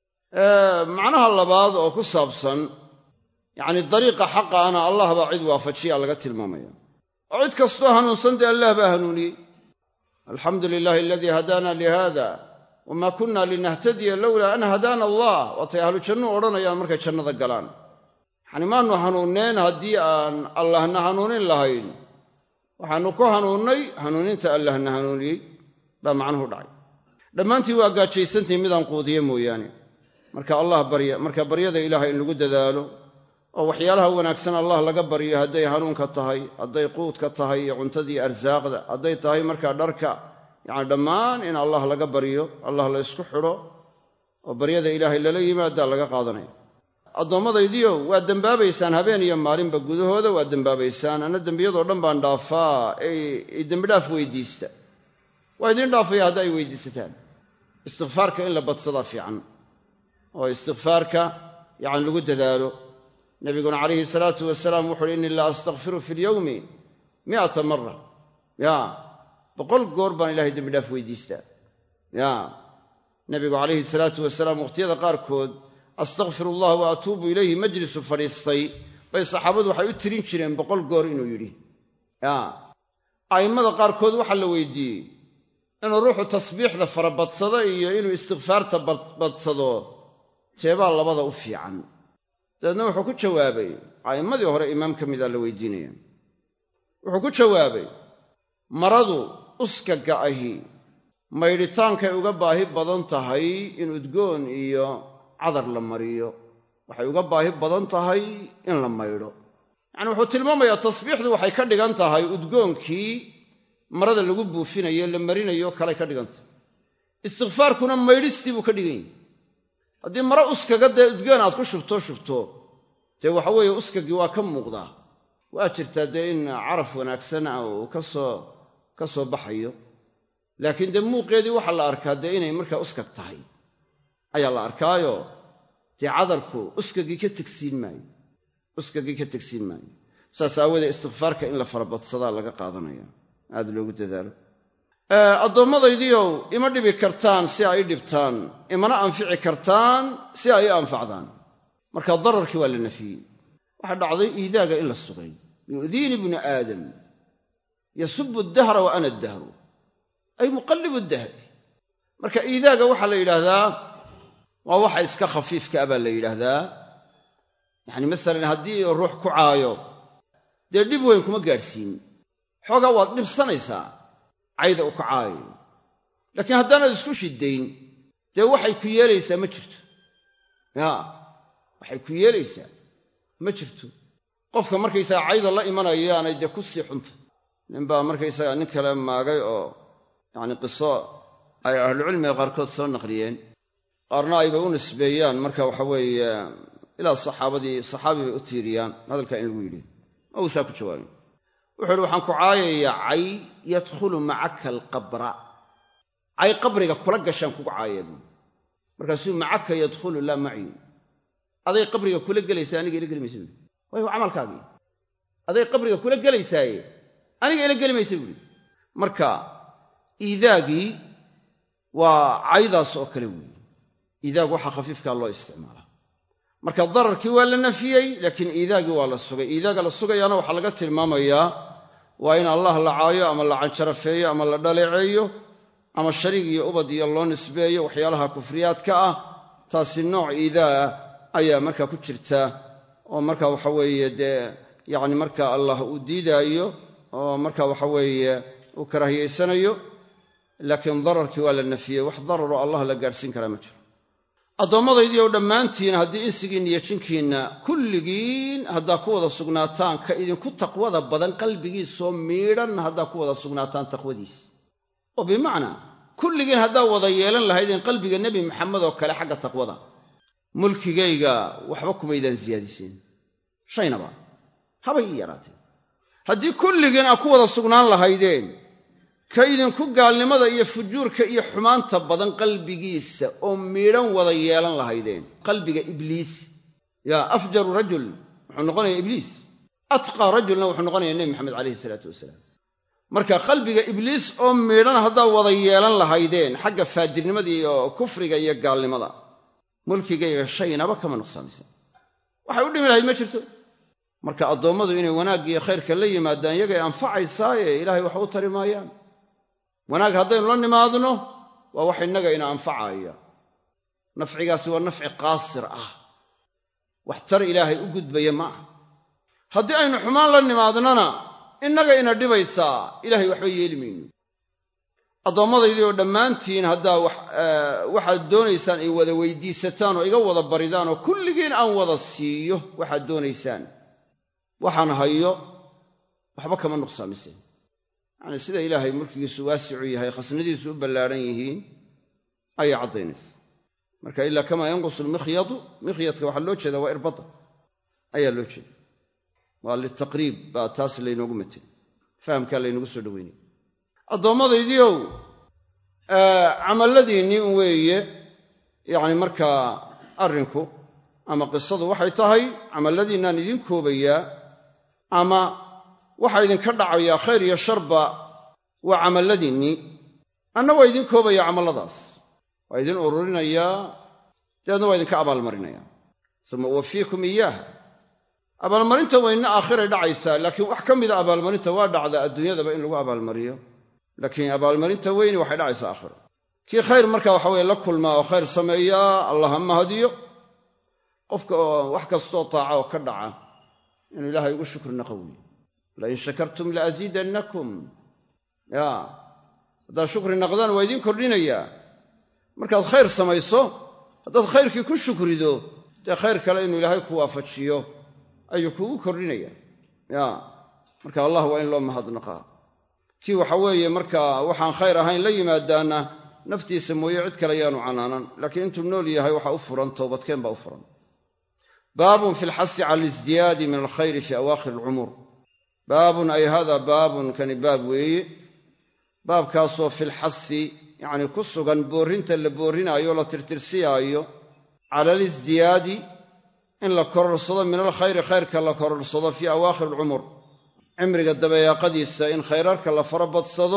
macnaha labaad oo ku saabsan yacni dariiqa xaqaana allah baa cid waafajiya laga tilmaamaya oo cid kastoo hanuunsan dee allah baa hanuuniyey alxamdu lilahi aladii hadaana lihada wama kunna linahtadiya lowlaa an hadaana allah waatay ahlu jannu odhanayaan markay jannada galaan yacni maanu hanuunneen haddii aan allahna hanuunin lahayn waxaannu ku hanuunnay hanuuninta allahna hanuuniyey baa macnuhu dhacay dhammaantii waa gaajaysantii midaan quudiye mooyaane marka allah barya marka baryada ilaahay in lagu dadaalo oo waxyaalaha wanaagsan allah laga baryo hadday hanuunka tahay hadday quudka tahay iyo cuntadii arsaaqda hadday tahay markaa dharka yacni dhammaan in allah laga baryo allah la ysku xidho oo baryada ilaahay lala yimaadaa laga qaadanaya addoommadaydiiow waa dembaabaysaan habeen iyo maalinba gudahooda waa dembaabaysaan anna dembiyadoo dhan baan dhaafaa ee dembidhaaf weydiista waa idiin dhaafaya hadda ay weydiisataan istikfaarka in la badsadaa fiican oo istikfaarka yacni lagu dadaalo nabiguna calayhi salaatu wasalaam wuxu uhi innii la astakfiru fi lyowmi 100 mara ya 100 goor baan ilahay dembidhaaf weydiistaa ya nabigu calayhi salaatu wasalaam wakhtiyada qaarkood astakfir allah wa atuubu ilayhi majlisu fadhiistay bay saxaabadu waxay u tirin jireen 100 goor inuu yidhi ya a'immada qaarkood waxaa la weydiiyey inuu ruuxu tasbiixda farabadsado iyo inuu istikfaarta badsado teebaa labada u fiican dabeedna wuxuu ku jawaabay a'immadii hore imaam ka mida la weydiinaya wuxuu ku jawaabay maradu uskaga ahi maydhitaankay uga baahi badan tahay in udgoon iyo cadar la mariyo waxay uga baahi badan tahay in la maydho yacni wuxuu tilmaamayaa tasbiixdu waxay ka dhigan tahay udgoonkii marada lagu buufinayo la marinayo kalay ka dhigan tahay istikfaarkuna maydhistii buu ka dhigan yahay haddii maro uskaga dee udgoon aad ku shubto dee waxa weeye uskagii waa ka muuqdaa waa jirtaa dee in caraf wanaagsan uu ka soo baxayo laakiin dee muuqeedii waxaa la arkaa dee inay markaa uskag tahay ayaa la arkaayo dee cadarku uskagii ka tegsiin maayo saas aawoodee istikfaarka in la farabadsadaa laga qaadanaya aad loogu dadaalo addoommadaydiiow ima dhibi kartaan si ay dhibtaan imana anfici kartaan si ay anfacdaan marka dararkii waa la nafiyey waxaa dhacday iidaaga in la sugay yu'diini ibnu aadam yasubu addahra wa ana addahru ay muqallibu dahri marka iidaaga waxaa la yidhaahdaa waa waxa iska khafiifka a baa la yidhaahdaa yacni masalan haddii ruux ku caayo dee dhib weyn kuma gaadhsiin xoogaa waad dhibsanaysaa cayda u ka caayayo laakiin haddaanaad isku shiddayn dee waxay ku yeelaysaa ma jirto ya waxay ku yeelaysaa ma jirto qofka markaysaga cayda la imanayaanay dee ku sii xunta ninbaa markaysaga nin kale maagay oo yacni qiso ay ahlucilmiga qaarkood soo naqliyeen qaarna ayba u nisbeeyaan marka waxa weeye ilaa saxaabi bay u tiiriyaan hadalkaa in lagu yidhi ma uusaa ku jawaabin wuxuu uhi waxaan ku caayayaa cay yadkhulu macaka alqabra cay qabriga kula gashaan kugu caayaya buui markaasuu macaka yadkhulu laa maci aday qabriga kula gelaysaa aniga ila geli maysa buui waayo camalkaagii aday qabriga kula gelaysaaye aniga ila geli maysa buui marka iidaagii waa caydaas oo kale weeye iidaag waxaa khafiifkaa loo isticmaalaa marka dararkii waa la nafiyey laakiin iidaagii waa la sugay iidaaga la sugayaana waxaa laga tilmaamayaa waa in allah la caayo ama la canjarafeeyo ama la dhaleeceeyo ama shariig iyo ubad iyo loo nisbeeyo waxyaalaha kufriyaadka ah taasi nooc iidaa ayaa markaa ku jirta oo marka waxa weeye dee yacni marka allah uu diidaayo oo marka waxa weeye uu karaahiyaysanayo laakiin dararkii waa la nafiyey wax dararoo allah la gaadhsiin karaa ma jiro addoommadaydi oo dhammaantiin haddii insigiinna iyo jinkiinna kulligiin haddaa ku wada sugnaataan ka idinku taqwada badan qalbigiisoo miidhan haddaa ku wada sugnaataan taqwadiis oo bimacnaa kulligiin haddaa wada yeelan lahaydeen qalbiga nebi maxamed oo kale xagga taqwada mulkigayga waxba kumaydaan siyaadiseen shaynaba habay ii yaraatee haddii kulligiin aad ku wada sugnaan lahaydeen ka idinku gaalnimada iyo fujuurka iyo xumaanta badan qalbigiisa oo miidhan wada yeelan lahaydeen qalbiga ibliis yaa afjaru rajul wuxuu noqonayaa ibliis atqaa rajulna wuxuu noqonayaa nebi maxamed calayhi salaatu wasalaam marka qalbiga ibliis oo miidhan haddaa wada yeelan lahaydeen xagga faajirnimada iyo kufriga iyo gaalnimada mulkigayga shaynaba kama nuqsaamisan waxay u dhimi lahayd ma jirto marka addoommadu inay wanaagga iyo khayrka la yimaadaan iyagay anfacaysaaye ilaahay wax u tari maayaan wanaag haddaynu la nimaadno waa wax innaga ina anfacaya nafcigaasi waa nafci qaasir ah wax tar ilaahay u gudbaya ma aha haddii aynu xumaan la nimaadnona innaga ina dhibaysaa ilaahay waxba yeeli mayno addoomadaydii oo dhammaantiin haddaa waxaad doonaysaan ay wada weydiisataan oo iga wada baridaan oo kulligiin aan wada siiyo waxaad doonaysaan waxaan hayo waxba kama nuqsaamiseen yacni sida ilaahay mulkigiisu waasicu yahay khasnadiisu u ballaadhan yihiin ayay caddaynaysa marka ilaa kamaa yanqusu lmikhyadu mikhyadka waxaa loo jeedaa waa irbadda ayaa loo jeeda waa litaqriib baa taas laynoogu matay fahamkaa laynagu soo dhoweynay addoommadaydiiow camalladiinnii un weeye yacni markaa arrinku ama qisadu waxay tahay camalladiinnaan idin koobayaa ama waxaa idinka dhacayaa khayr iyo sharba waa camalladiinnii anna waa idin koobayaa camalladaas waa idin ururinayaa dabeedna waa idinka abaalmarinayaa suma uwafiikum iyaaha abaalmarinta weynna aakhiray dhacaysaa laakiin wax ka mida abaalmarinta waa dhacdaa adduunyadaba in lagu abaalmariyo laakiin abaalmarinta weyni waxay dhacaysaa aakhiro kii khayr markaa waxa weye la kulmaa oo khayr sameeyaa allah ha mahadiyo qofka oo wax kastoo taaca oo ka dhaca inuu ilaahay ugu shukri naqo weeye lain shakartum laaziidannakum haddaad shukri naqdaan waa idiin kordhinayaa markaad khayr samayso haddaad khayrkii ku shukrido dee khayr kale inuu ilaahay ku waafajiyo ayuu kugu kordhinayaa marka allah waa in loo mahadnaqaa kii waxa weeye markaa waxaan khayr ahayn la yimaadaana naftiisa mooye cid kale yaanu canaanan laakiin intuu nool yahay waxa u furan toobadkeen baa u furan baabun fi lxasi cala alisdiyaadi min alkhayri fi awaakhir alcumuur baabun ay hada baabun kani baab weeye baabkaasoo filxasi yacni ku sugan boorrinta la boorrinaayo o la tirtirsiyaayo cala alisdiyaadi in la kororsado min alkhayri khayrka la kororsado fii awaakhir alcumur cimriga dabayaaqadiisa in khayrarka la fara badsado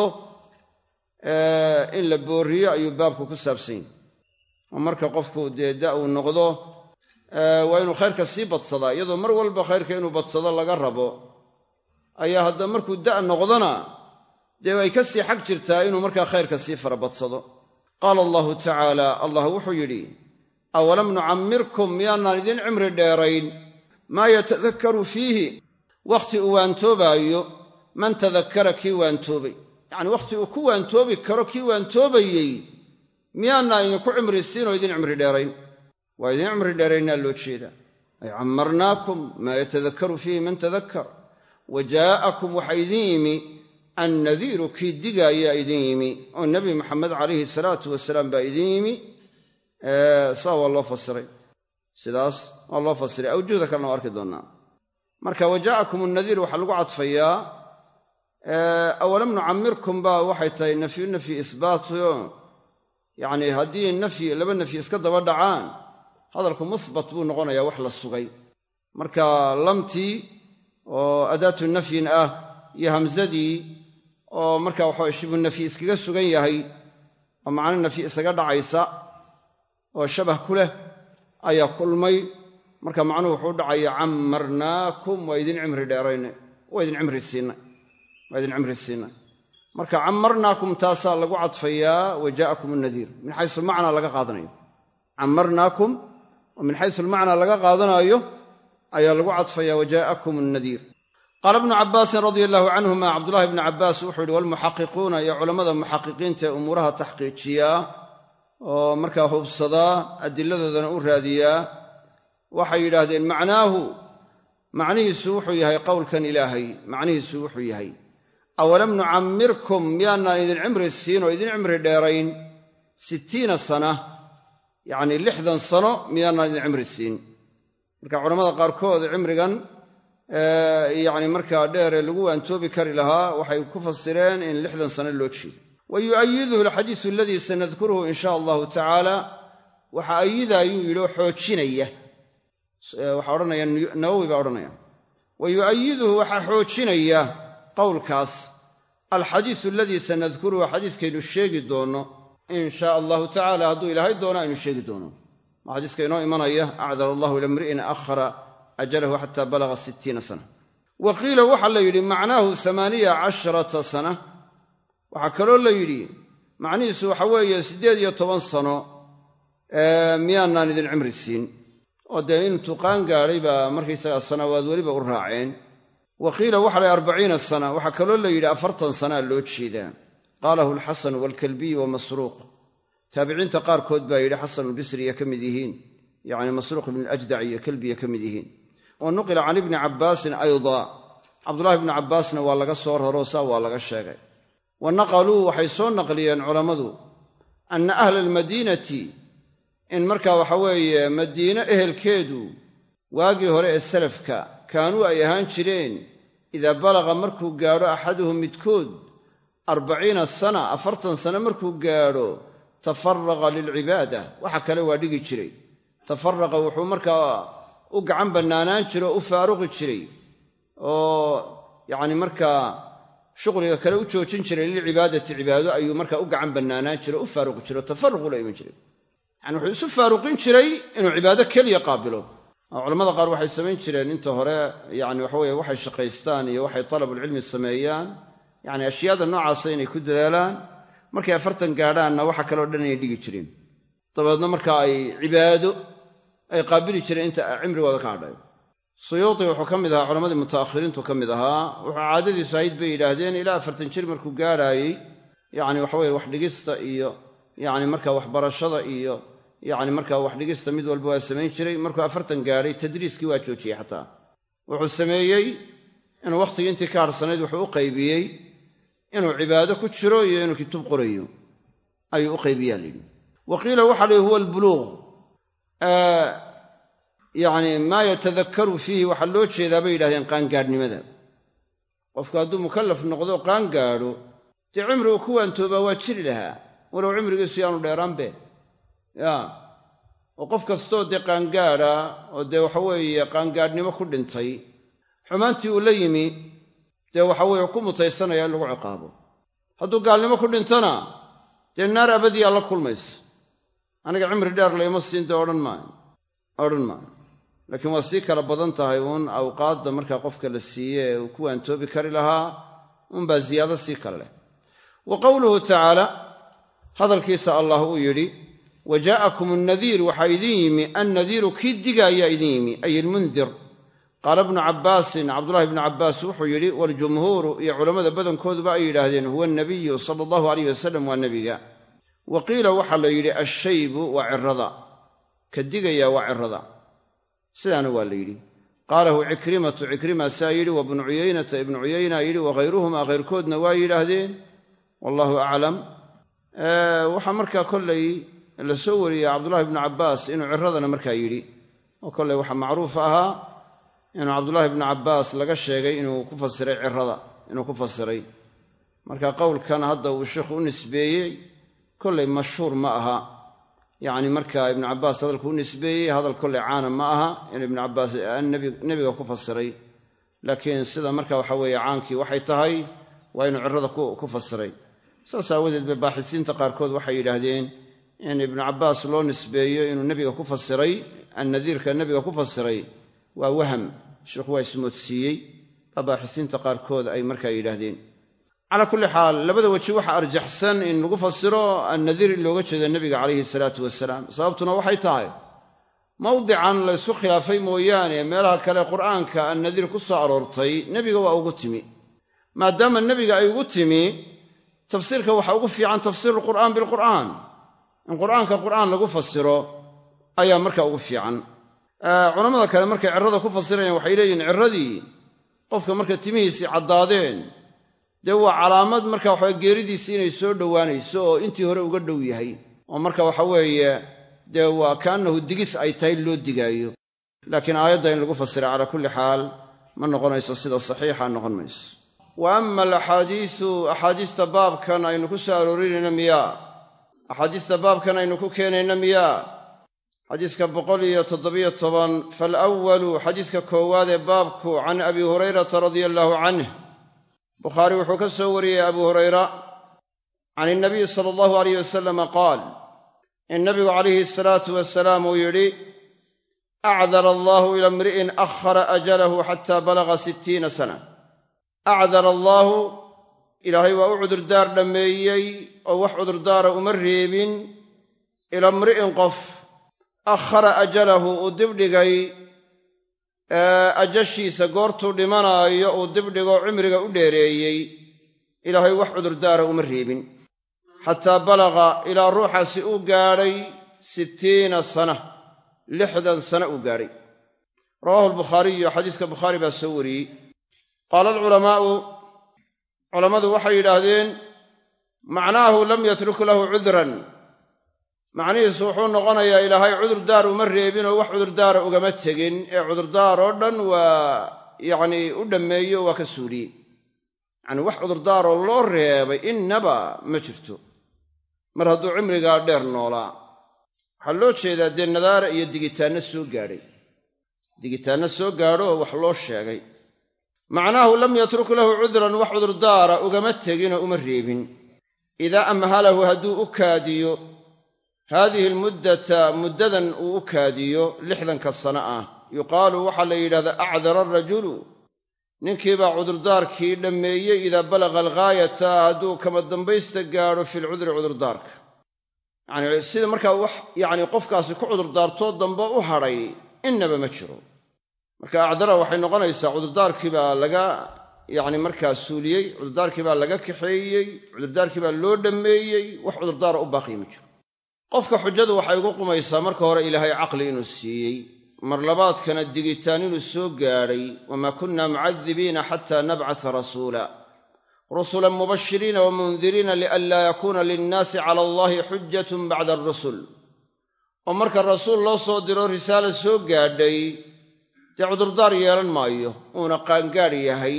in la boorriyo ayuu baabku ku saabsan yahy oo marka qofku dee da' uu noqdo waa inuu khayrka sii badsadaa iyadoo mar walba khayrka inuu badsado laga rabo ayaa hadda markuu da' noqdona dee ay ka sii xag jirtaa inuu markaa khayrka sii fara badsado qaala allahu tacaala allah wuxuu yidhi awalam nucammirkum miyaanaan idin cimri dheerayn maa yatadakkaru fiihi wakhti uu waantoobaayo man tadakkara kii waantoobay yacni wakhti uu ku waantoobi karo kii waantoobayey miyaanaan idinku cimri siin oo idin cimri dheerayn waa idin cimri dheeraynaa loo jeedaa ay cammarnaakum maa yatadakkaru fiihi man tadakkar wa jaa'akum waxaa idin yimi annadiiru kii digaayaa idin yimi oo nebi maxamed calayhi salaatu wasalaam baa idin yimi saa waa loo fasiray sidaas waa loo fasiray awjuhda kalena waa arki doonnaa marka wajaa'akum annadiir waxaa lagu cadfayaa awalam nucammirkum baa waxay tahay nafyu isbaatyo yacni haddii laba nafyi iska daba dhacaan hadalku musbat buu noqonayaa wax la sugay marka lamtii oo adaatu nafyin ah iyo hamsadii oo marka waxaa shibu nafyi iskaga sugan yahay oo macno nafyi isaga dhacaysa oo shabah ku leh ayaa kulmay marka macnuhu wuxuu u dhacaya cammarnaakum waa idin cimri dheerayne waa idin cimri siinay marka cammarnaakum taasaa lagu cadfayaa wajaa'akum annadiir min xaysu almacnaa laga qaadanayo cammarnaakum oo min xaysu almacnaa laga qaadanayo ayaa lagu cadfaya wajaa'akum an-nadiir. qaala ibnu cabbaasin radia allahu canhuma, cabdullahi ibnu cabbaas wuxuu yidhi walmuxaqiquuna iyo culammada muxaqiqiinta ee umuuraha taxqiijiyaa oo markaa hubsadaa adiladoodana u raadiyaa waxay yidhaahdeen macnihiisu wuxuu yahay qowlkan ilaahay macnihiisu wuxuu yahay awalam nucammirkum miyaanaan idin cimri siin oo idin cimri dheerayn 60 sana, yacnii 60 sano miyaanaan idin cimri siin. marka culammada qaarkood cimrigan yacni markaa dheeree lagu waantoobi kari lahaa waxay ku fasireen in 60 sano loo jeedo. wa yu'ayiduhu alxadiisu aladii sanadkuruhu in shaa allahu tacaala, waxa ayidayuu yidhi oo xoojinaya, waxaa odhanaya nawowi baa odhanaya, wa yu'ayiduhu waxaa xoojinaya qowlkaas alxadiisu aladii sanadkuruhu, xadiiskaynu sheegi doono in shaa allahu tacaala, hadduu ilaahay doono aynu sheegi doono. ma xadiiska inoo imanaya acdara allahu ila mri'in akhara ajalahu xataa balaga 60 sana. wa qiila waxaa la yidhi macnaahu 18 sana. waxaa kaloo la yidhi macnihiisu waxa weeye 18 sano miyaanaan idin cimri siin, oo dee intuu qaan gaadhay baa markaysagaa sanawaad weliba u raaceen. wa qiila waxa la 40 sana. waxaa kaloo la yidhi 40 sanaa loo jeedaa. qaalahu alxasan waalkalbiy wa masruuq. taabiciinta qaarkood baa yidhi xasanulbisriya ka mid yihiin, yacni masruuq ibn alajdac iyo kalbiya ka mid yihiin. wa nuqila can ibni cabbaasin ayda, cabdullahi ibni cabbaasna waa laga soo raro, saa waa laga sheegay. wa naqaluu waxay soo naqliyeen culammadu anna ahla almadiinati, in markaa waxa weeye madiine ehelkeedu waagii hore ee salafka kaanuu ay ahaan jireen idaa balaqa markuu gaadho axaduhum midkood 40 sana, 40 sano markuu gaadho tafaraqa lilcibaada, waxa kale waa dhigi jiray. tafaraqa wuxuu markaa u gacan bannaanaan jiray oo u faaruqi jiray oo yacni markaa shuqliga kale u joojin jiray lilcibaadati, cibaado ayuu markaa u gacan bannaanaan jiray oo u faaruqi jiray oo tafaruqu la iman jiray. yacni wuxuu isu faaruqin jiray inuu cibaado keliya qaabilo. culamada qaar waxay samayn jireen inta hore yacni waxa weeye waxay shaqaystaan iyo waxay talabulcilmi sameeyaan, yacni ashyaada noocaasa inay ku dadaalaan, markay 40 gaadhaanna waxa kaloo dhan inay dhigi jireen, dabeedna markaa ay cibaado ay qaabili jireen inta cimrigooda ka hadhay. suyuuti wuxuu ka mid ahaa culammadii mutaakhiriintu ka mid ahaa, wuxuu caadadiisu ahayd bay yidhaahdeen ilaa 40 jir markuu gaadhaayey yacni waxa weye wax dhigista iyo yacni markaa waxbarashada iyo yacni markaa wax dhigista mid walba waa samayn jiray. markuu 40 gaadhay tadriiskii waa joojiyey. xataa wuxuu sameeyey inuu wakhtigii intii ka harsanayd wuxuu u qaybiyey inuu cibaado ku jiro iyo inuu kitaab qorayo ayuu u qaybiyaa layidhi. wa qiila waxa la huwa albuluuq, yacni maa yatadakkaru fiihi waxaa loo jeedaa bay yidhahdeen qaangaadhnimada. qofku hadduu mukallaf noqdo qaan gaadho dee cimrigu ku waantoobaa waa jiri lahaa, walow cimrigiisu yaanu dheeraanbe. oo qof kastoo dee qaangaadha oo dee waxa weeye qaangaadhnimo ku dhintay, xumaantii uu la yimi dee waxa weeye ku mutaysanaya in lagu ciqaabo. hadduu gaalnimo ku dhintona dee naar abadiyaa la kulmaysa. aniga cimri dheer layma siin dee odhan maayo, laakiin waa sii kala badan tahay uun awqaadda markaa qofka la siiye ee uu ku waantoobi kari lahaa unbaa ziyaado sii kale leh. wa qowluhu tacaala, hadalkiisa allah uu yidhi wajaa'akum annadiir, waxaa idin yimi annadiiru kii diga ayaa idin yimi, ay ilmundir. qaala ibnu cabbaasin, cabdullahi ibnu cabbaas wuxuu yidhi waljumhuuru iyo culammada badankooduba ay yidhaahdeen huwa nabiyu sala allahu alayh wasalam, waa nebiga. wa qiila waxaa la yidhi ashaybu waa cirada, ka digaya waa cirada, sidaana waa la yidhi. qaalahu cikrimatu, cikrimaasaa yidhi, wa ibnu cuyaynata, ibnu cuyayna yidhi, waghayruhumaa hayrkoodna waa yidhaahdeen, wallahu aclam. waxaa markaa kollay la soo wariyey cabdullahi ibnu cabbaas inuu ciradana markaa yidhi, oo kollay waxaa macruuf ahaa inuu cabdullaahi ibnu cabbaas laga sheegay inuu ku fasiray cirada, inuu ku fasiray. marka qowlkan hadda uu sheikhu u nisbeeyey kollay mashhuur ma aha, yacni markaa ibnu cabbaas hadalku u nisbeeyey hadal kollay caana ma aha in ibnu cabbaas nebiga ku fasiray, laakiin sida marka waxa weeye caankii waxay tahay waa inuu cirada ku fasiray. saas aawadeed bay baaxisiinta qaarkood waxay yidhaahdeen in ibnu cabbaas loo nisbeeyo inuu nebiga ku fasiray, annadiirka nebiga ku fasiray waa waham, sheikhu waa ismoodsiiyey, baa baaxisiinta qaarkood ay markaa yidhaahdeen. calaa kulli xaal labada weji waxa arjaxsan in lagu fasiro annadiir in looga jeedo nebiga calayhi salaatu wasalaam. sababtuna waxay tahay mawdican la isku khilaafay mooyaane meelaha kale qur'aanka annadiir ku soo aroortay nebiga waa ugu timi maadaama nebiga ay ugu timi tafsiirka waxaa ugu fiican tafsiiru lqur'aan bilqur'aan in qur'aanka qur'aan lagu fasiro ayaa markaa ugu fiican culammada kale markay cirrada ku fasirayaan waxay leeyihiin cirradii qofka marka timihiisii caddaadeen dee waa calaamad marka waxaa geeridiisii inay soo dhowaanayso oo intii hore uga dhow yahay oo marka waxa weeye dee waa kaannahu digis ay tahay loo digaayo laakiin aayadda in lagu fasira calaa kulli xaal ma noqonayso sida saxiixa noqon mayso wa ama alaxaadiisu axaadiista baabkan aynu ku soo aroorinayna miyaa axaadiista baabkan aynu ku keenayna miyaa xadiiska 117 falwalu xadiiska koowaad ee baabku can abi hurayrata radia allaahu canh bukhaari wuxuu ka soo wariyey abu hurayra can inabiyi sala allahu alayh wasalama qaal in nabigu calayhi asalaatu wasalaam uu yidhi acdara allaahu ila imri'in akhara ajalahu xataa balaga 60 sana acdara allaahu ilaahay waa u cudurdaar dhammeeyey oo wax cudurdaara uma reebin ila imri'in qof akhara ajalahu uu dibdhigay ajashiisa goortuu dhimanaayo uu dibdhigoo cimriga u dheereeyey ilaahay wax cudurdaara uma reebin xataa balaga ilaa ruuxaasi uu gaadhay 60 sana 60 sana uu gaadhay rawaahu albukhaariyu xadiiska bukhaari baa soo wariyey qaala alculamaa'u culammadu waxay yidhaahdeen macnaahu lam yatruk lahu cudran macnihiisu wuxuu noqonayaa ilaahay cudurdaar uma reebin oo wax cudurdaara ugama tegin ee cudurdaar oo dhan waa yacnii u dhammeeyo waa ka suuliyey yacni wax cudurdaaroo loo reebay innaba ma jirto mar hadduu cimrigaa dheer noolaa waxaa loo jeedaa dee nadaara iyo digitaanno soo gaadhay digitaanno soo gaadho oo wax loo sheegay macnaahu lam yatruk lahu cudran wax cudurdaara ugama teginoo uma reebin idaa amhalahu hadduu u kaadiyo haadihi almuddata muddadan uu u kaadiyo 60 sana ah yuqaalu waxaa la yidhahdaa acdara arajulu ninkiibaa cudurdaarkii dhammeeyey idaa balaga alghaayata hadduu kama dambaysta gaadho filcudri cudurdaarka yacni sida markaa wax yacni qofkaasi ku cudurdaartoo dambe u hadhay innaba ma jiro marka acdara waxay noqonaysaa cudurdaarkii baa laga yacni markaa suuliyey cudurdaarkii baa laga kaxeeyey cudurdaarkii baa loo dhammeeyey wax cudurdaara u baaqiya ma jiro qofka xujadu waxay ugu qumaysaa marka hore ilaahay caqli inuu siiyey mar labaadkana digitaan inuu soo gaadhay wamaa kunna mucadibiina xataa nabcata rasuula rusulan mubashiriina wamundiriina lianlaa yakuuna linnaasi cala allahi xujatun bacda arusul oo marka rasuul loo soo diro risaala soo gaadhay dee cudurdaar yeelan maayo uuna qaangaadh yahay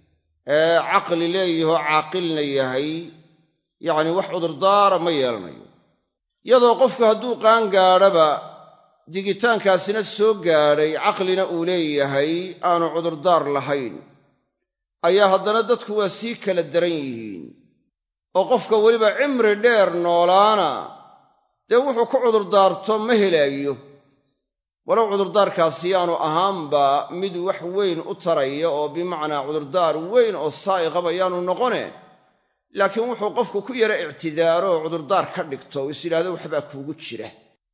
caqli leeyahoo caaqilna yahay yacni wax cudurdaara ma yeelanayo iyadoo qofku hadduu qaangaadhaba digitaankaasina soo gaadhay caqlina uu leeyahay aanu cudurdaar lahayn ayaa haddana dadku waa sii kala daran yihiin oo qofka weliba cimri dheer noolaana dee wuxuu ku cudurdaarto ma helaayo walow cudurdaarkaasi yaanu ahaanba mid wax weyn u taraya oo bimacnaa cudurdaar weyn oo saa'iqaba yaanu noqone laakiin wuxuu qofku ku yara ictidaaro oo cudurdaar ka dhigto oo is yidhaahdo waxbaa kuugu jira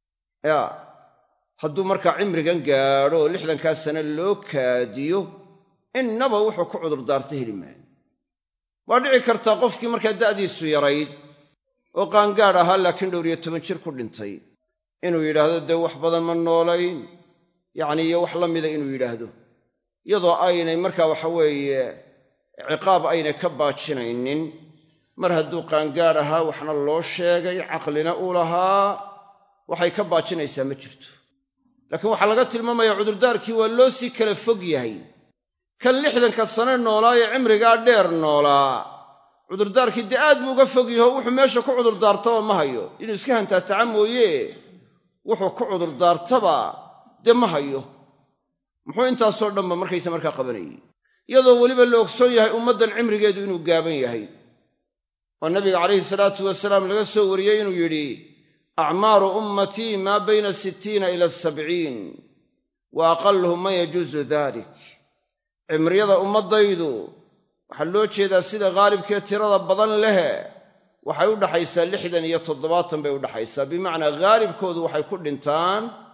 hadduu markaa cimrigan gaadho oo 60 sano loo kaadiyo innaba wuxuu ku cudurdaarta heli maayo waa dhici kartaa qofkii markaa da'diisu yarayd oo qaangaadh ahaa laakiin dhowr iyo 10 jir ku dhintay inuu yidhaahdo dee wax badan ma noolayn yacni iyo wax la mida inuu yidhaahdo iyadoo aynay markaa waxa weeye ciqaab aynay ka baajinaynin mar hadduu qaangaadh ahaa waxna loo sheegay caqlina uu lahaa waxay ka baajinaysaa ma jirto laakiin waxaa laga tilmaamayaa cudurdaarkii waa loo sii kala fog yahay kan 60 sano noolaa ee cimrigaa dheer noolaa cudurdaarkii dee aad buu uga fog yaho wuxuu meesha ku cudurdaartaba ma hayo inuu iska hantaataca mooye wuxuu ku cudurdaartaba dee ma hayo muxuu intaasoo dhanba markaysa markaa qabanayey iyadoo weliba la ogsoon yahay ummaddan cimrigeedu inuu gaaban yahay oo nabiga calayhi salaatu wasalaam laga soo wariyey inuu yidhi acmaaru ummatii maa bayna 60 ila 70 wa aqalluhum man yajuusu dalik cimriyada ummaddaydu waxaa loo jeedaa sida haalibkee tirada badan lehe waxay u dhaxaysaa 60 iyo 70 bay u dhaxaysaa bimacnaa haalibkoodu waxay ku dhintaan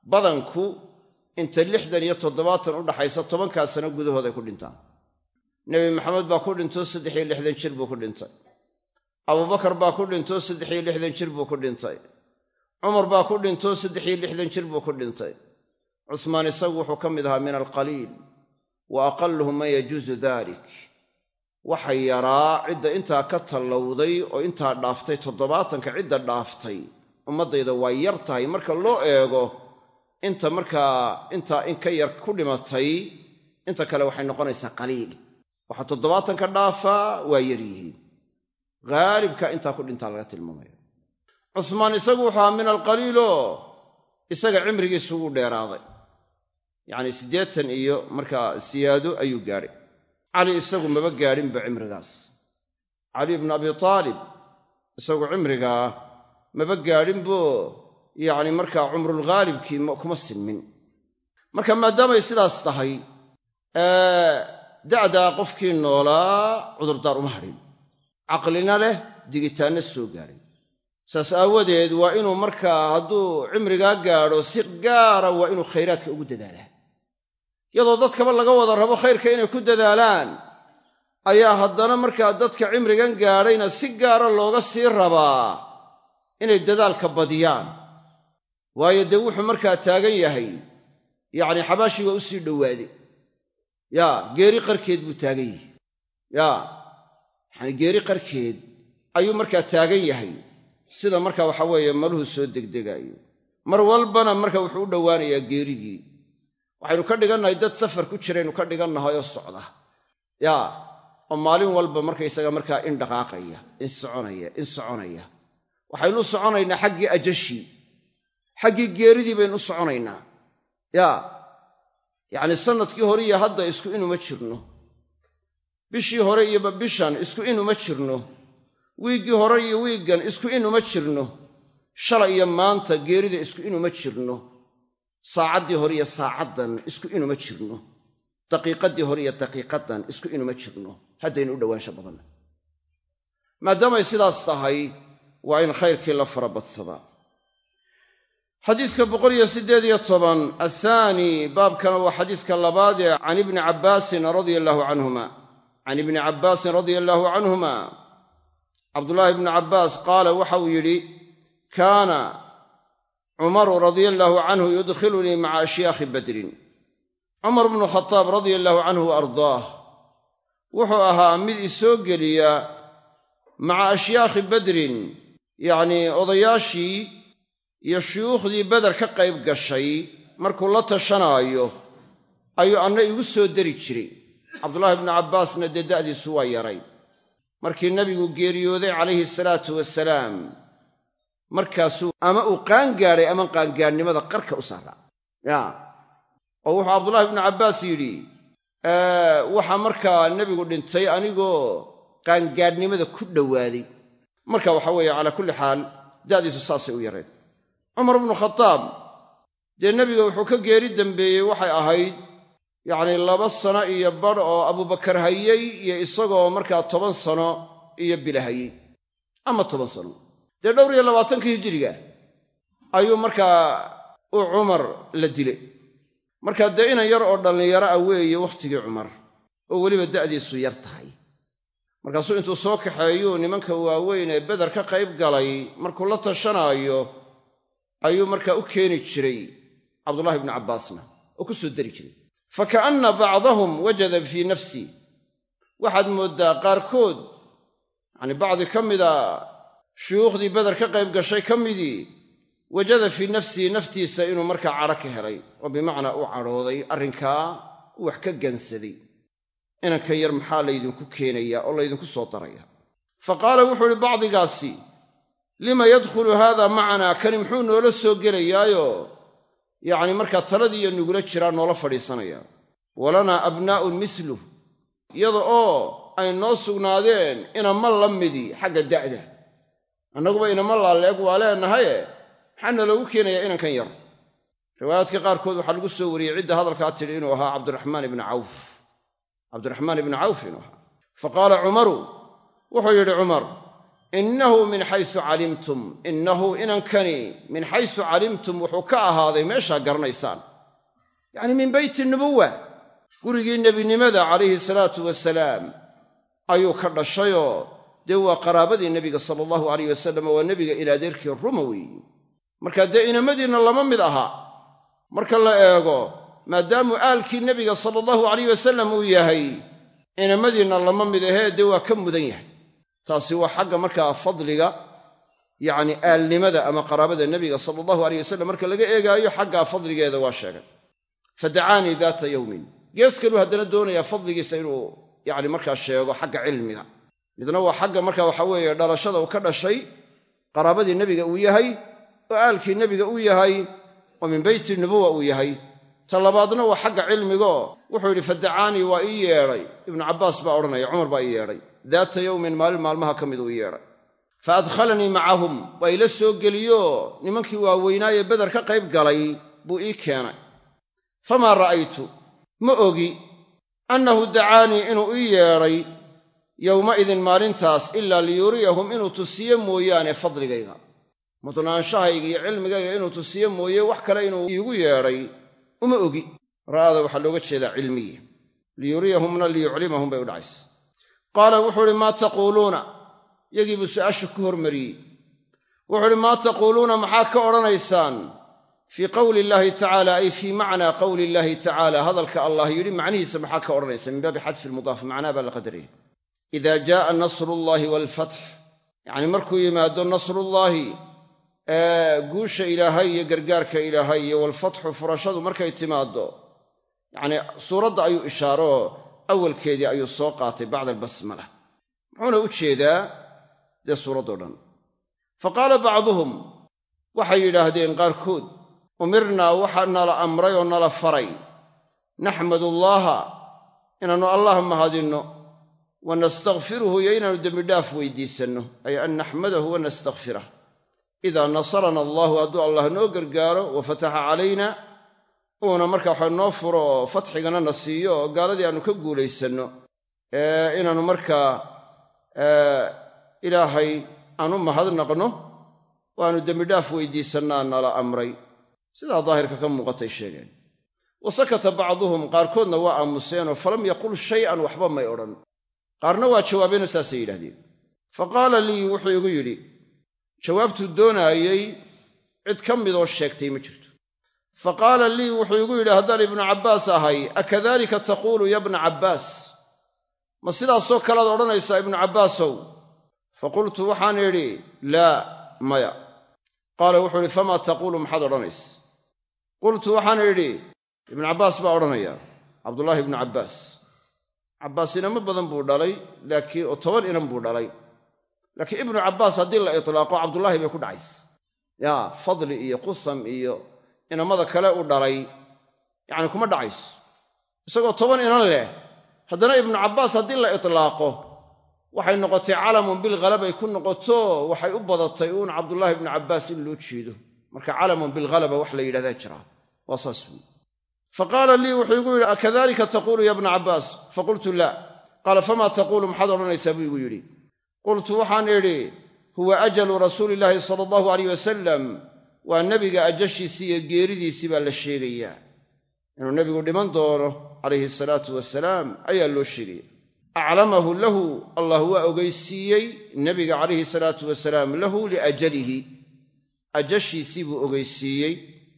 badanku inta 60 iyo 70 u dhaxaysa 10 sano gudahood ay ku dhintaan. Nabi Maxamed baa ku dhinto 63 jir buu ku dhintay. Abubakar baa ku dhinto 63 jir buu ku dhintay. Umar baa ku dhinto 63 jir buu ku dhintay. Uthman isagu wuxuu ka mid ahaa min alqaliil wa aqalluhum ma yajuzu dhalik. Waxa yaraa cidda intaa ka tallowday oo intaa dhaaftay 70ka cidda dhaaftay ummadayda waa yar tahay marka loo eego inta in ka yar ku dhimatay inta kale waxay noqonaysaa qaliil. waxa 70ka dhaafa waa yar yihiin gaalibka intaa ku dhintaa laga tilmaamayo. Uthman isagu wuxuu min alqaliilo isaga cimrigiisu uu dheeraaday yani 80 iyo siyaado ayuu gaaray. Ali isagu maba gaarin ba cimrigaas. Ali ibn Abi Talib isagu cimriga maba gaarin bo yani umrul ghalibki kuma sinmin. maadaama ay sidaas tahay da'da qofkii noolaa cudurdaar uma hadhin, caqlina leh, digitaanna soo gaaray. saas aawadeed waa inuu hadduu cimrigaa gaadho si gaara waa inuu khayraadka ugu dadaalaa. iyadoo dadkaba laga wada rabo khayrka inay ku dadaalaan ayaa haddana dadka cimrigan gaadhayna si gaara looga sii rabaa inay dadaalka badiyaan. waayo dee wuxuu taagan yahay yacni xabaashiga u sii dhowaaday. geeri qarkeed buu taagan yahay. yani geeri qarkeed ayuu taagan yahay sida waxa weeye maluhu soo degdegayo. mar walbana wuxuu u dhowaanayaa geeridii. waxaynu ka dhigannahay dad safar ku jiraynu ka dhigannahay oo socda. oo maalin walba markaysaga in dhaqaaqaya, in soconaya. waxaynu u soconaynaa xaggii ajashii, xaggii geeridii baynu u soconaynaa. yacni sanadkii hore iyo hadda isku inuma jirno. bishii hore iyo bishan isku inuma jirno. wiiggii hore iyo wiiggan isku inuma jirno. shalay iyo maanta geerida isku inuma jirno. saacaddii hore iyo saacaddan isku inuma jirno. daqiiqaddii hore iyo daqiiqaddan isku inuma jirno. haddaynu u dhowaansho badan. maadaamay sidaas tahay waa in khayrkii la farabadsadaa. xadiiska 118 athaani baabkana waa xadiiska labaad ee can ibni cabbaasin radia allahu canhuma. can ibni cabbaasin radia allahu canhuma cabdullaahi ibni cabbaas qaala waxa uu yidhi kaana cumaru radia allahu canhu yudkhilunii maca ashyaakhi badrin. cumar bnu khataab radia allahu canhu wa ardaah wuxuu ahaa mid isoo geliya maca ashyaakhi badrin yacnii odayaashii iyo shuyuukhdii beder ka qayb gashay markuu la tashanaayo ayuu anna igu soo dari jiray. cabdullaahi ibnu cabbaasna dee da'diisu waa yaray. markii nebigu geeriyooday calayhi salaatu wasalaam markaasuu ama uu qaangaadhay ama qaangaadhnimada qarka u saaraa. oo wuxuu cabdullaahi ibnu cabbaas yidhi waxaa nebigu dhintay anigoo qaangaadhnimada ku dhowaaday. marka waxa weeye calaa kulli xaal da'diisu saasay u yareen. cumar ibnu khataab dee nebiga wuxuu ka geeri dambeeyey waxay ahayd yacni 2 sano iyo badh oo abubakar hayey iyo isagoo 10 sano iyo bila hayey ama 10 sano. dee 22 hijriga ayuu uu cumar la dilay. dee inan yar oo dhallinyaro ah weeye wakhtigii cumar oo weliba da'diisu yar tahay. markaasuu intuu soo kaxeeyuu nimanka waaweyn ee beder ka qayb galay markuu la tashanaayo ayuu u keeni jiray cabdullaahi ibnu cabbaasna oo ku soo dari jiray. faka'anna bacdahum wajada fii nafsi waxaad mooddaa qaarkood yacni bacdi ka mida shuyuukhdii beder ka qayb gashay ka midii wajada fii nafsihi naftiisa inuu cadho ka helay oo bimacnaa u cadhooday arrinkaa uu wax ka gansaday. inanka yar maxaa laydinku keenayaa oo laydinku soo daraya. fa qaala wuxuu ihi bacdigaasi lima yadkhulu haada macanaa kani muxuu noola soo gelayaayo yacni taladiiyo nugula jiraa noola fadhiisanayaa. walanaa abnaa'un miluh iyada oo ay noo sugnaadeen inama la midi xagga da'da. annaguba inama laaleeg waa leenahaye maxaana loogu keenayaa inankan yar. riwaayaadka qaarkood waxaa lagu soo wariyey cidda hadalkaa tidhi inuu ahaa cabdiraxmaan ibnu cawf inuu ahaa. fa qaala cumaru wuxuu yidhi cumar innahu min xaysu calimtum innahu inankani min xaysu calimtum wuxuu ka ahaaday meeshaa garanaysaan yacni min beyti nubuwa gurigii nebinimada calayhi salaatu wasalaam ayuu ka dhashayoo dee waa qaraabadii nebiga sala allahu alayh wasalam waa nebiga ilaadeerkii ruma weeye markaa dee inamadiinna lama mid aha marka la eego maadaamuu aalkii nebiga sala allahu alayh wasalam uu yahay inamadiinna lama mid ahee dee waa ka mudan yahay taasi waa xagga markaa fadliga yacni aalnimada ama qaraabada nebiga sala allahu alayh wasalam marka laga eegaayo xaggaa fadligeeda waa sheegay fadacaanii daata yowmin gees kaluu haddana doonayaa fadligiisa inuu yacni markaa sheego xagga cilmiga midna waa xagga marka waxa weeye dhalashada uu ka dhashay qaraabadii nebiga uu yahay oo aalkii nebiga uu yahay oo min beyti nubuwa uu yahay ta labaadna waa xagga cilmigo wuxuu yidhi fadacaanii waa ii yeedhay ibnu cabbaas baa odhanaya cumar baa ii yeedhay daata yowmin maalin maalmaha ka mid uu ii yeedhay fa adkhalanii macahum waa ila soo geliyo nimankii waaweynaaye beder ka qayb galay buu ii keenay famaa ra'aytu ma ogi annahu dacaanii inuu ii yeedhay yowmaidin maalintaas ilaa liyuriyahum inuu tusiye mooyaane fadligayga mudnaanshahayga iyo cilmigayga inuu tusiye mooye wax kale inuu iigu yeedhay uma ogi ra'ada waxaa looga jeedaa cilmiyi liyuriyahumna liyuclimahum bay u dhacaysa qaala wuxuu uhi maa taquuluuna yagii buu su'aasha ku hormariyey wuxuu uhi maa taquuluuna maxaa ka odhanaysaan fii qowli illaahi tacaala ay fii macnaa qowli illaahi tacaala hadalka allah yidhi macnihiisa maxaa ka odhanaysaan min baabi xadfi lmudaaf macnaa baa la qadaraya idaa jaa'a nasrullaahi waalfatx yacni markuu yimaado nasrullaahi guusha ilaahay iyo gargaarka ilaahay iyo walfatxu furashadu markay timaaddo yacnii suuradda ayuu ishaaroo awalkeedii ayuu soo qaatay bacda albasmala muxuuna u jeedaa dee suuraddoo dhan fa qaala bacduhum waxay yidhaahdeen qaarkood umirnaa waxaa nala amray oo nala faray naxmadullaaha inaannu allah mahadinno wa nastakfiruhu iyo inaannu dembidhaaf weydiisanno ay an naxmadahu wa nastakfirah idaa nasarana allaahu hadduu allah noo gargaaro wa fataxa calayna uuna marka waxa noo furo oo fatxigana na siiyo oo gaaladii aannu ka guulaysanno inaannu markaa ilaahay aanu mahadnaqno oo aannu dembidhaaf weydiisannaa nala amray sidaa daahirka ka muuqatay sheegeen wa sakata bacduhum qaarkoodna waa aamuseenoo falam yaqul shay'an waxba may odhan qaarna waa jawaabeenoo saasay yidhahdeen fa qaala lii wuxuu igu yidhi jawaabtuu doonaayey cid ka midoo sheegtay ma jirto fa qaala lii wuxuu igu yidhi haddaan ibnu cabbaas ahay akadaalika taquulu ya bna cabbaas ma sidaasoo kalead odhanaysaa ibnu cabbaasow fa qultu waxaan idhi laa maya qaala wuxuu idhi famaa taquulu maxaad odhanaysa qultu waxaan idhi ibnu cabbaas baa odhanaya cabdullaahi ibnu cabbaas cabbaas inamo badan buu dhalay laakiin oo 10 inan buu dhalay laakiin ibnu cabbaas haddii la itlaaqo cabdullaahi bay ku dhacaysa yaa fadli iyo qusam iyo inamada kale u dhalay yacni kuma dhacayso isagoo 10 inan leh haddana ibnu cabbaas haddii la itlaaqo waxay noqotay calamun bilghalabay ku noqoto waxay u badatay uun cabdullaahi ibnu cabbaas in loo jeedo marka calamun bilghalaba wax la yidhahdaa jira waa saas weyi fa qaala lii wuxuu igu yidhi akadaalika taquulu ya bna cabbaas faqultu laa qaala famaa taquulu maxaad odhanaysaa buu igu yidhi qultu waxaan idhi huwa ajalu rasuulillaahi sala allahu alayh wasalam waa nebiga ajashiisii iyo geeridiisii baa la sheegayaa inuu nebigu dhiman doono calayhi salaatu wasalaam ayaa loo sheegaya aclamahu lahu allah waa ogeysiiyey nebiga calayhi salaatu wasalaam lahu liajalihi ajashiisii buu ogeysiiyey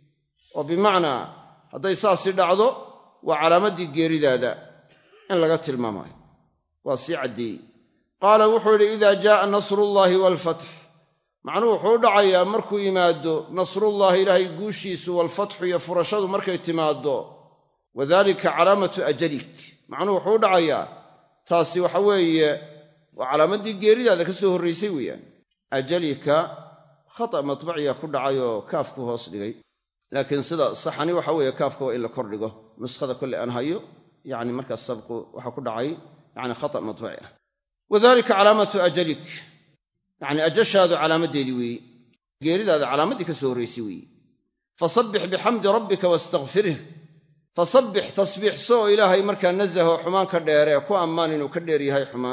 oo bimacnaa hadday saasi dhacdo waa calaamaddii geeridaada in laga tilmaamayo waa sii caddeeyey qaala wuxuu yidhi idaa jaa'a nasrullaahi waalfatx macnuhu wuxuu u dhacayaa markuu yimaado nasrullaahi ilaahay guushiisu waalfatxu iyo furashadu markay timaaddo wadaalika calaamatu ajalik macnuhu wuxuu u dhacayaa taasi waxa weeye waa calaamaddii geeridaada ka soo horraysay weeyaan ajalika khata' matbaciya ku dhacayoo kaafku hoos dhigay laakiin sida saxani waxa weeye kaafka waa in la kor dhigo nuskhada kolle aan hayo yacni markaas sabqu waxa ku dhacay yacni khata' matbaci ah wadaalika calaamatu ajalik yacni ajashaadu calaamaddeedii weeye geeridaada calaamaddii ka soo horraysay weeye fasabbix bixamdi rabbika wastakfirih fasabbix tasbiixso oo ilaahay markaa nasaho xumaan ka dheeree ku ammaan inuu ka dheer yahay xumaan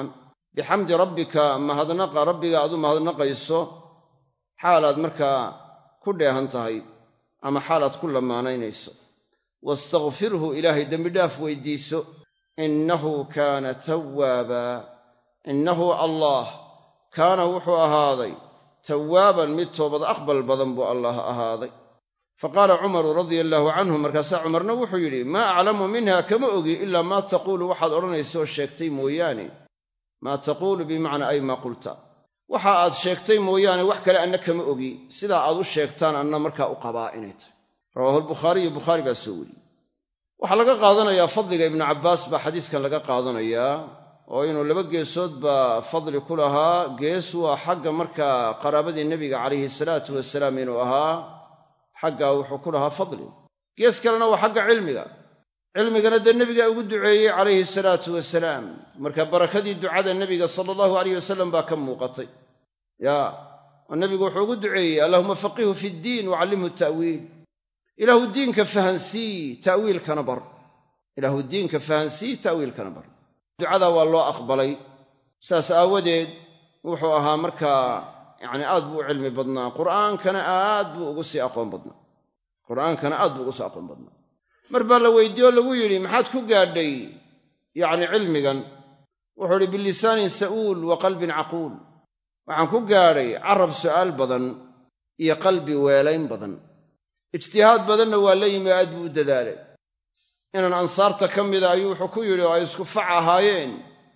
bixamdi rabbika mahadnaqa rabbiga aad u mahadnaqayso xaalaad markaa ku dheehan tahay ama xaalaad ku lamaanaynayso wastakfirhu ilaahay dembidhaaf weydiiso innahu kaana tawaaba innahu allah kaana wuxuu ahaaday tawaaban mid toobad aqbal badan buu allah ahaaday faqaala cumaru radia allaahu canhu markaasaa cumarna wuxuu yidhi maa aclamu minha kama ogi ilaa maa taquulu waxaad odhanaysaoo sheegtay mooyaane maa taquulu bimacnaa ay maa qulta waxa aad sheegtay mooyaane wax kale anna kama ogi sidaa aad u sheegtaan anna markaa u qabaa inay tahay rawaahu albukhaariyu bukhaari baa soo wariyey waxaa laga qaadanayaa fadliga ibnu cabbaas baa xadiiskan laga qaadanayaa oo inuu laba geesood baa fadli ku lahaa gees waa xagga markaa qaraabadii nebiga calayhi salaatu wasalaam inuu ahaa xaggaa wuxuu ku lahaa fadli gees kalena waa xagga cilmigana dee nebigaa ugu duceeyey calayhi salaatu wasalaam marka barakadii ducada nebiga sala allahu alayh wasalam baa ka muuqatay oo nebigu wuxuu ugu duceeyey allahuma faqihu fi ddiin wacallimhu ta'wiil ilaahu diinka fahansii ta'wiilkana bar ilaahu diinka fahansii ta'wiilkana bar ducadaa waa loo aqbalay saas aawadeed wuxuu ahaa markaa yacni aad buu u cilmi badnaa qur'aankana aad buu ugu sii aqoon badnaa mar baa la weydiiye oo lagu yidhi maxaad ku gaadhay yacni cilmigan wuxuu idhi bilisaanin sa'uul wa qalbin caquul waxaan ku gaadhay carab su'aal badan iyo qalbi weelayn badan ijtihaad badanna waa la yimi aad buu u dadaalay inan ansaarta ka mida ayuu wuxuu ku yidhi oo ay isku fac ahaayeen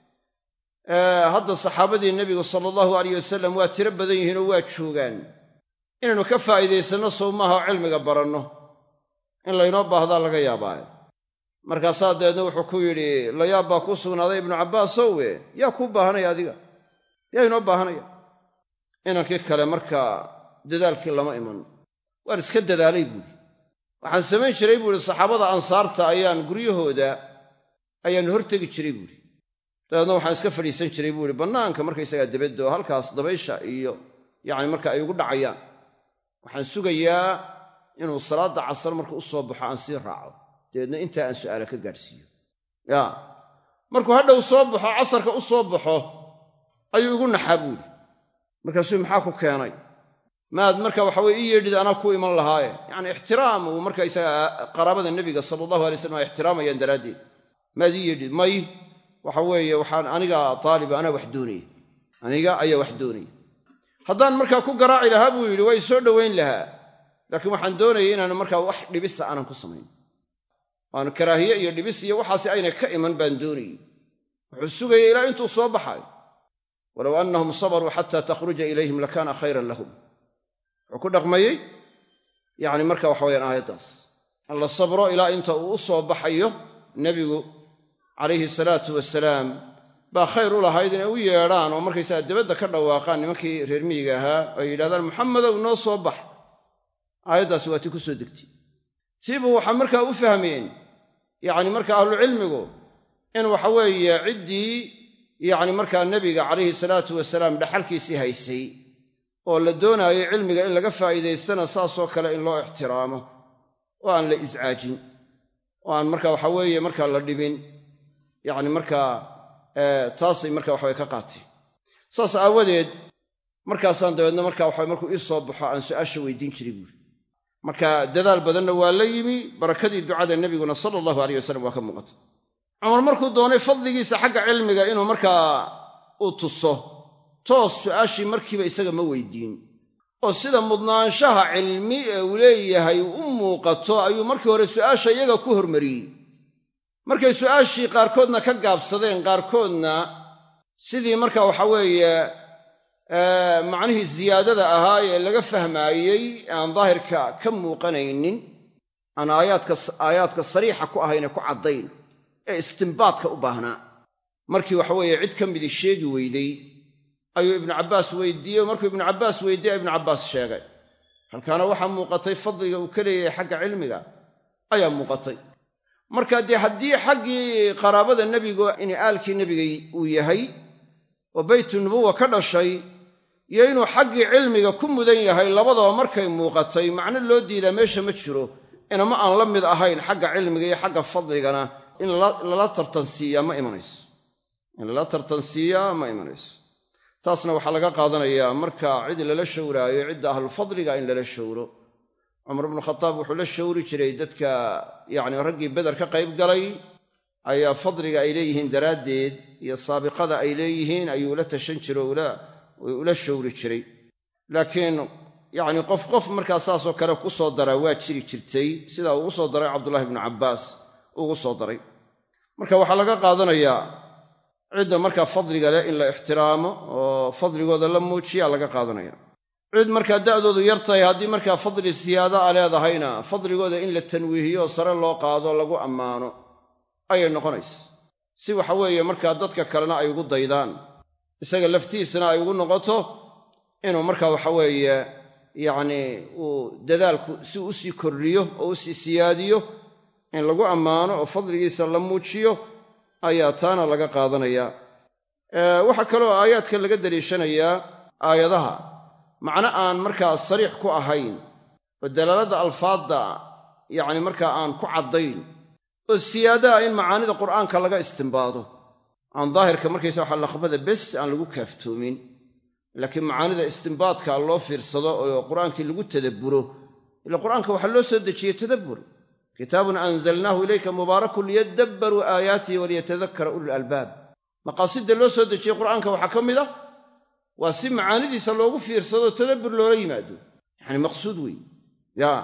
hadda saxaabadii nebigu sala allahu alayh wasalam waa tiro badan yihiinoo waa joogaan inaynu ka faa'iidaysanno sow maaha oo cilmiga baranno in laynoo baahdaa laga yaabaayo markaasaa dabeedna wuxuu ku yidhi layaab baa kuu sugnaaday ibnu cabbaasowe yaa kuu baahanaya adiga yaa inoo baahanaya inankii kale markaa dadaalkii lama iman waan iska dadaalay buuhi waxaan samayn jiray buuhi saxaabada ansaarta ayaan guryahooda ayaannu hortegi jiray buuhi dabeedna waxaan iska fadhiisan jiray buuhi bannaanka markaysagaa debadda oo halkaas dabaysha iyo yacni marka ay ugu dhacayaan waxaan sugayaa inuu salaadda casar marka u soo baxo aan sii raaco dabeedna intaa aan su'aala ka gaadhsiiyo markuu hadhow soo baxo casarka u soo baxo ayuu igu naxaa buuhi markaasuu maxaa ku keenay maad marka waxa weye ii yeedhid anaa ku iman lahaaye yacni ixtiraam uu markaysaga qaraabada nebiga sala allahu alay slam ay ixtiraamayaan daraaddeed maad ii yeedhid may waxa weeye waxaan aniga taaliba anaa wax doonaya aniga ayaa wax doonaya haddaan markaa ku garaaci lahaa buu yidhi way soo dhowayn lahaa laakiin waxaan doonayay inaanu markaa wax dhibisa aanan ku samayn aan karaahiye iyo dhibis iyo waxaasi ayna ka iman baan doonayey wuxuu sugayay ilaa intuu soo baxayo walow annahum sabaruu xataa takhruja ilayhim lakaana khayran lahum wuxuu ku dhaqmayey yacni marka waxa wayaan aayaddaas in la sabro ilaa inta uu u soo baxayo nebigu calayhi salaatu wasalaam baa khayr u lahayd inay u yeedhaan oo markaysaga debadda ka dhawaaqaan nimankii reer miyiga ahaa ay yidhahdaan maxamedow noo soo bax aayaddaasi waa tii ku soo degtay tiibuu waxaa markaa u fahmeen yacni marka ahlucilmigu in waxa weeye ciddii yacni markaa nebiga calayhi salaatu wasalaam dhaxalkiisii haysay oo la doonaayo cilmiga in laga faa'iidaystana saasoo kale in loo ixtiraamo oo aan la iscaajin oo aan marka waxa weeye markaa la dhibin yacni markaa taasay marka waxaweye ka qaateen saas aawadeed markaasaan dabeedna marka waxa markuu ii soo baxo aan su'aasha weydiin jiray buuri marka dadaal badanna waa la yimi barakadii ducada nebiguna sala allahu alayh wasalam waa ka muuqatay cumar markuu doonay fadligiisa xagga cilmiga inuu markaa u tuso toos su'aashii markiiba isaga ma weydiin oo sida mudnaanshaha cilmi ee uu leeyahay u muuqato ayuu markii hore su'aasha iyaga ku hormariyey markay su'aashii qaarkoodna ka gaabsadeen qaarkoodna sidii marka waxa weeye macnihii ziyaadada ahaa ee laga fahmaayey aan daahirka ka muuqanaynin aan aayaadka sariixa ku ahayne ku caddayn ee istinbaadka u baahnaa markii waxa weeye cid ka midii sheegi weyday ayuu ibnu cabbaas weydiiyey oo markuu ibnu cabbaas weydiiya ibnu cabbaas sheegay halkaana waxaa muuqatay fadliga uu ka leeyahay xagga cilmiga ayaa muuqatay marka dee haddii xaggii qaraabada nebigu in aalkii nebiga uu yahay oo baytu nubuwa ka dhashay iyo inuu xaggii cilmiga ku mudan yahay labadaba markay muuqatay macno loo diidaa meesha ma jiro inama aan la mid ahayn xagga cilmiga iyo xagga fadligana in lala tartansiiyaa ma imanayso in lala tartansiiyaa ma imanayso. taasna waxaa laga qaadanayaa marka cid lala shawraayo cidda ahlulfadliga in lala shawro. cumar ibnu khataab wuxuu la shawri jiray dadka yacni raggii beder ka qayb galay ayaa fadliga ay leeyihiin daraaddeed iyo saabiqada ay leeyihiin ayuu ula tashan jiray oo ula shawri jiray. laakiin yacni qof markaa saasoo kale ku soo daraa waa jiri jirtay, sidaa ugu soo daray cabdullaahi ibnu cabbaas ugu soo daray. marka waxaa laga qaadanayaa cidda markaa fadliga leh in la ixtiraamo oo fadligooda la muujiyaa laga qaadanaya. cid markaa da'doodu yar tahay haddii markaa fadli siyaada a leedahayna fadligooda in la tanwiihiyo sare loo qaado lagu ammaano ayay noqonaysa, si waxa weeye markaa dadka kalena ay ugu daydaan, isaga laftiisana ay ugu noqoto inuu markaa waxa weeye yacni uu dadaalku si u sii kordhiyo oo u sii siyaadiyo in lagu ammaano oo fadligiisa la muujiyo ayaa taana laga qaadanayaa. waxaa kaloo aayaadkan laga daliishanayaa aayadaha macno aan markaa sariix ku ahayn oo dalaaladda alfaadda yacni markaa aan ku caddayn oo siyaadaha in macaanida qur'aanka laga istimbaado, aan daahirka markaysa waxa laqbada bes aan lagu kaaftoomin, laakiin macaanida istimbaadka loo fiirsado oo qur'aankii lagu tadabburo. ila qur'aanka waxaa loo soo dejiyey tadabbur. kitaabun anzalnaahu ilayka mubaarakun liyadabbaruu aayaatihi waliyatadakkara ulul albaab. maqaasidda loo soo dejiyey qur'aanka waxaa ka mid ah waa si macaanidiisa loogu fiirsado tadabbur loola yimaado, yacni maqsuud wey. yaa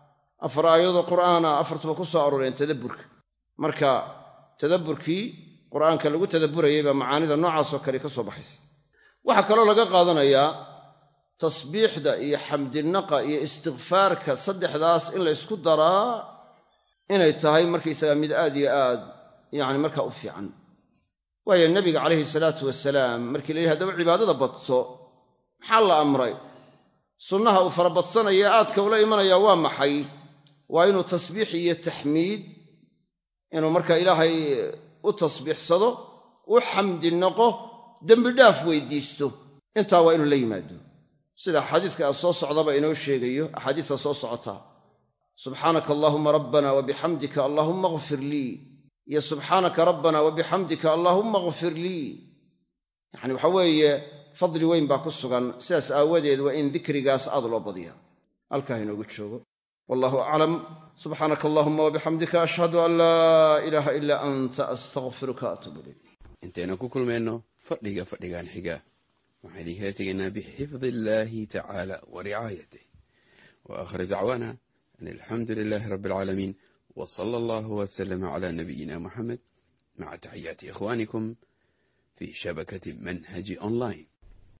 4 aayadoo qur'aana 4tuba ku soo arooreen tadabburka. marka tadabburkii qur'aanka lagu tadabburayay baa macaanida noocaasoo kale ka soo baxaysa. waxaa kaloo laga qaadanayaa tasbiixda iyo xamdinaqa iyo istikfaarka saddexdaas in la ysku daraa inay tahay markaysaga mid aad iyo aad yacni markaa u fiican. waayo nebiga calayhi salaatu wasalaam markii la yidhi haddaba cibaadada badso maxaa la amray? sunnaha uu farabadsanaya aadka ula imanaya waa maxay? waa inuu tasbiix iyo taxmiid inuu markaa ilaahay u tasbiixsado, u xamdi noqo, dembi dhaaf weydiisto. intaa waa inuu la yimaado, sida axaadiiska soo socdaba inoo sheegayo. axaadiista soo socotaa subxaanaka allaahumma rabbana wa bixamdika allaahumma ighfir lii iyo subxaanaka rabbana wa bixamdika allaahumma ighfir lii. yacni waxa weeye fadli weyn baa ku sugan. sidaas aawadeed waa in dikrigaas aad loo badiya. halkaa inoogu joogo. wallahu aclam. subxaanaka allahuma wabixamdika ashhadu an laa ilaaha ilaa anta astaqfiruka atuubu ilayk. intaynu ku kulmayno fadhigan xiga waxaan idinkala tegaynaa bixifdi illaahi tacaala wa ricaayatih wa aakhir dacwaana an alxamdu lilaahi rabbi alcaalamiin wa sala allahu wasalama calaa nabiyina muxamed maca taxiyaati ikhwaanikum fi shabakati manhaji online.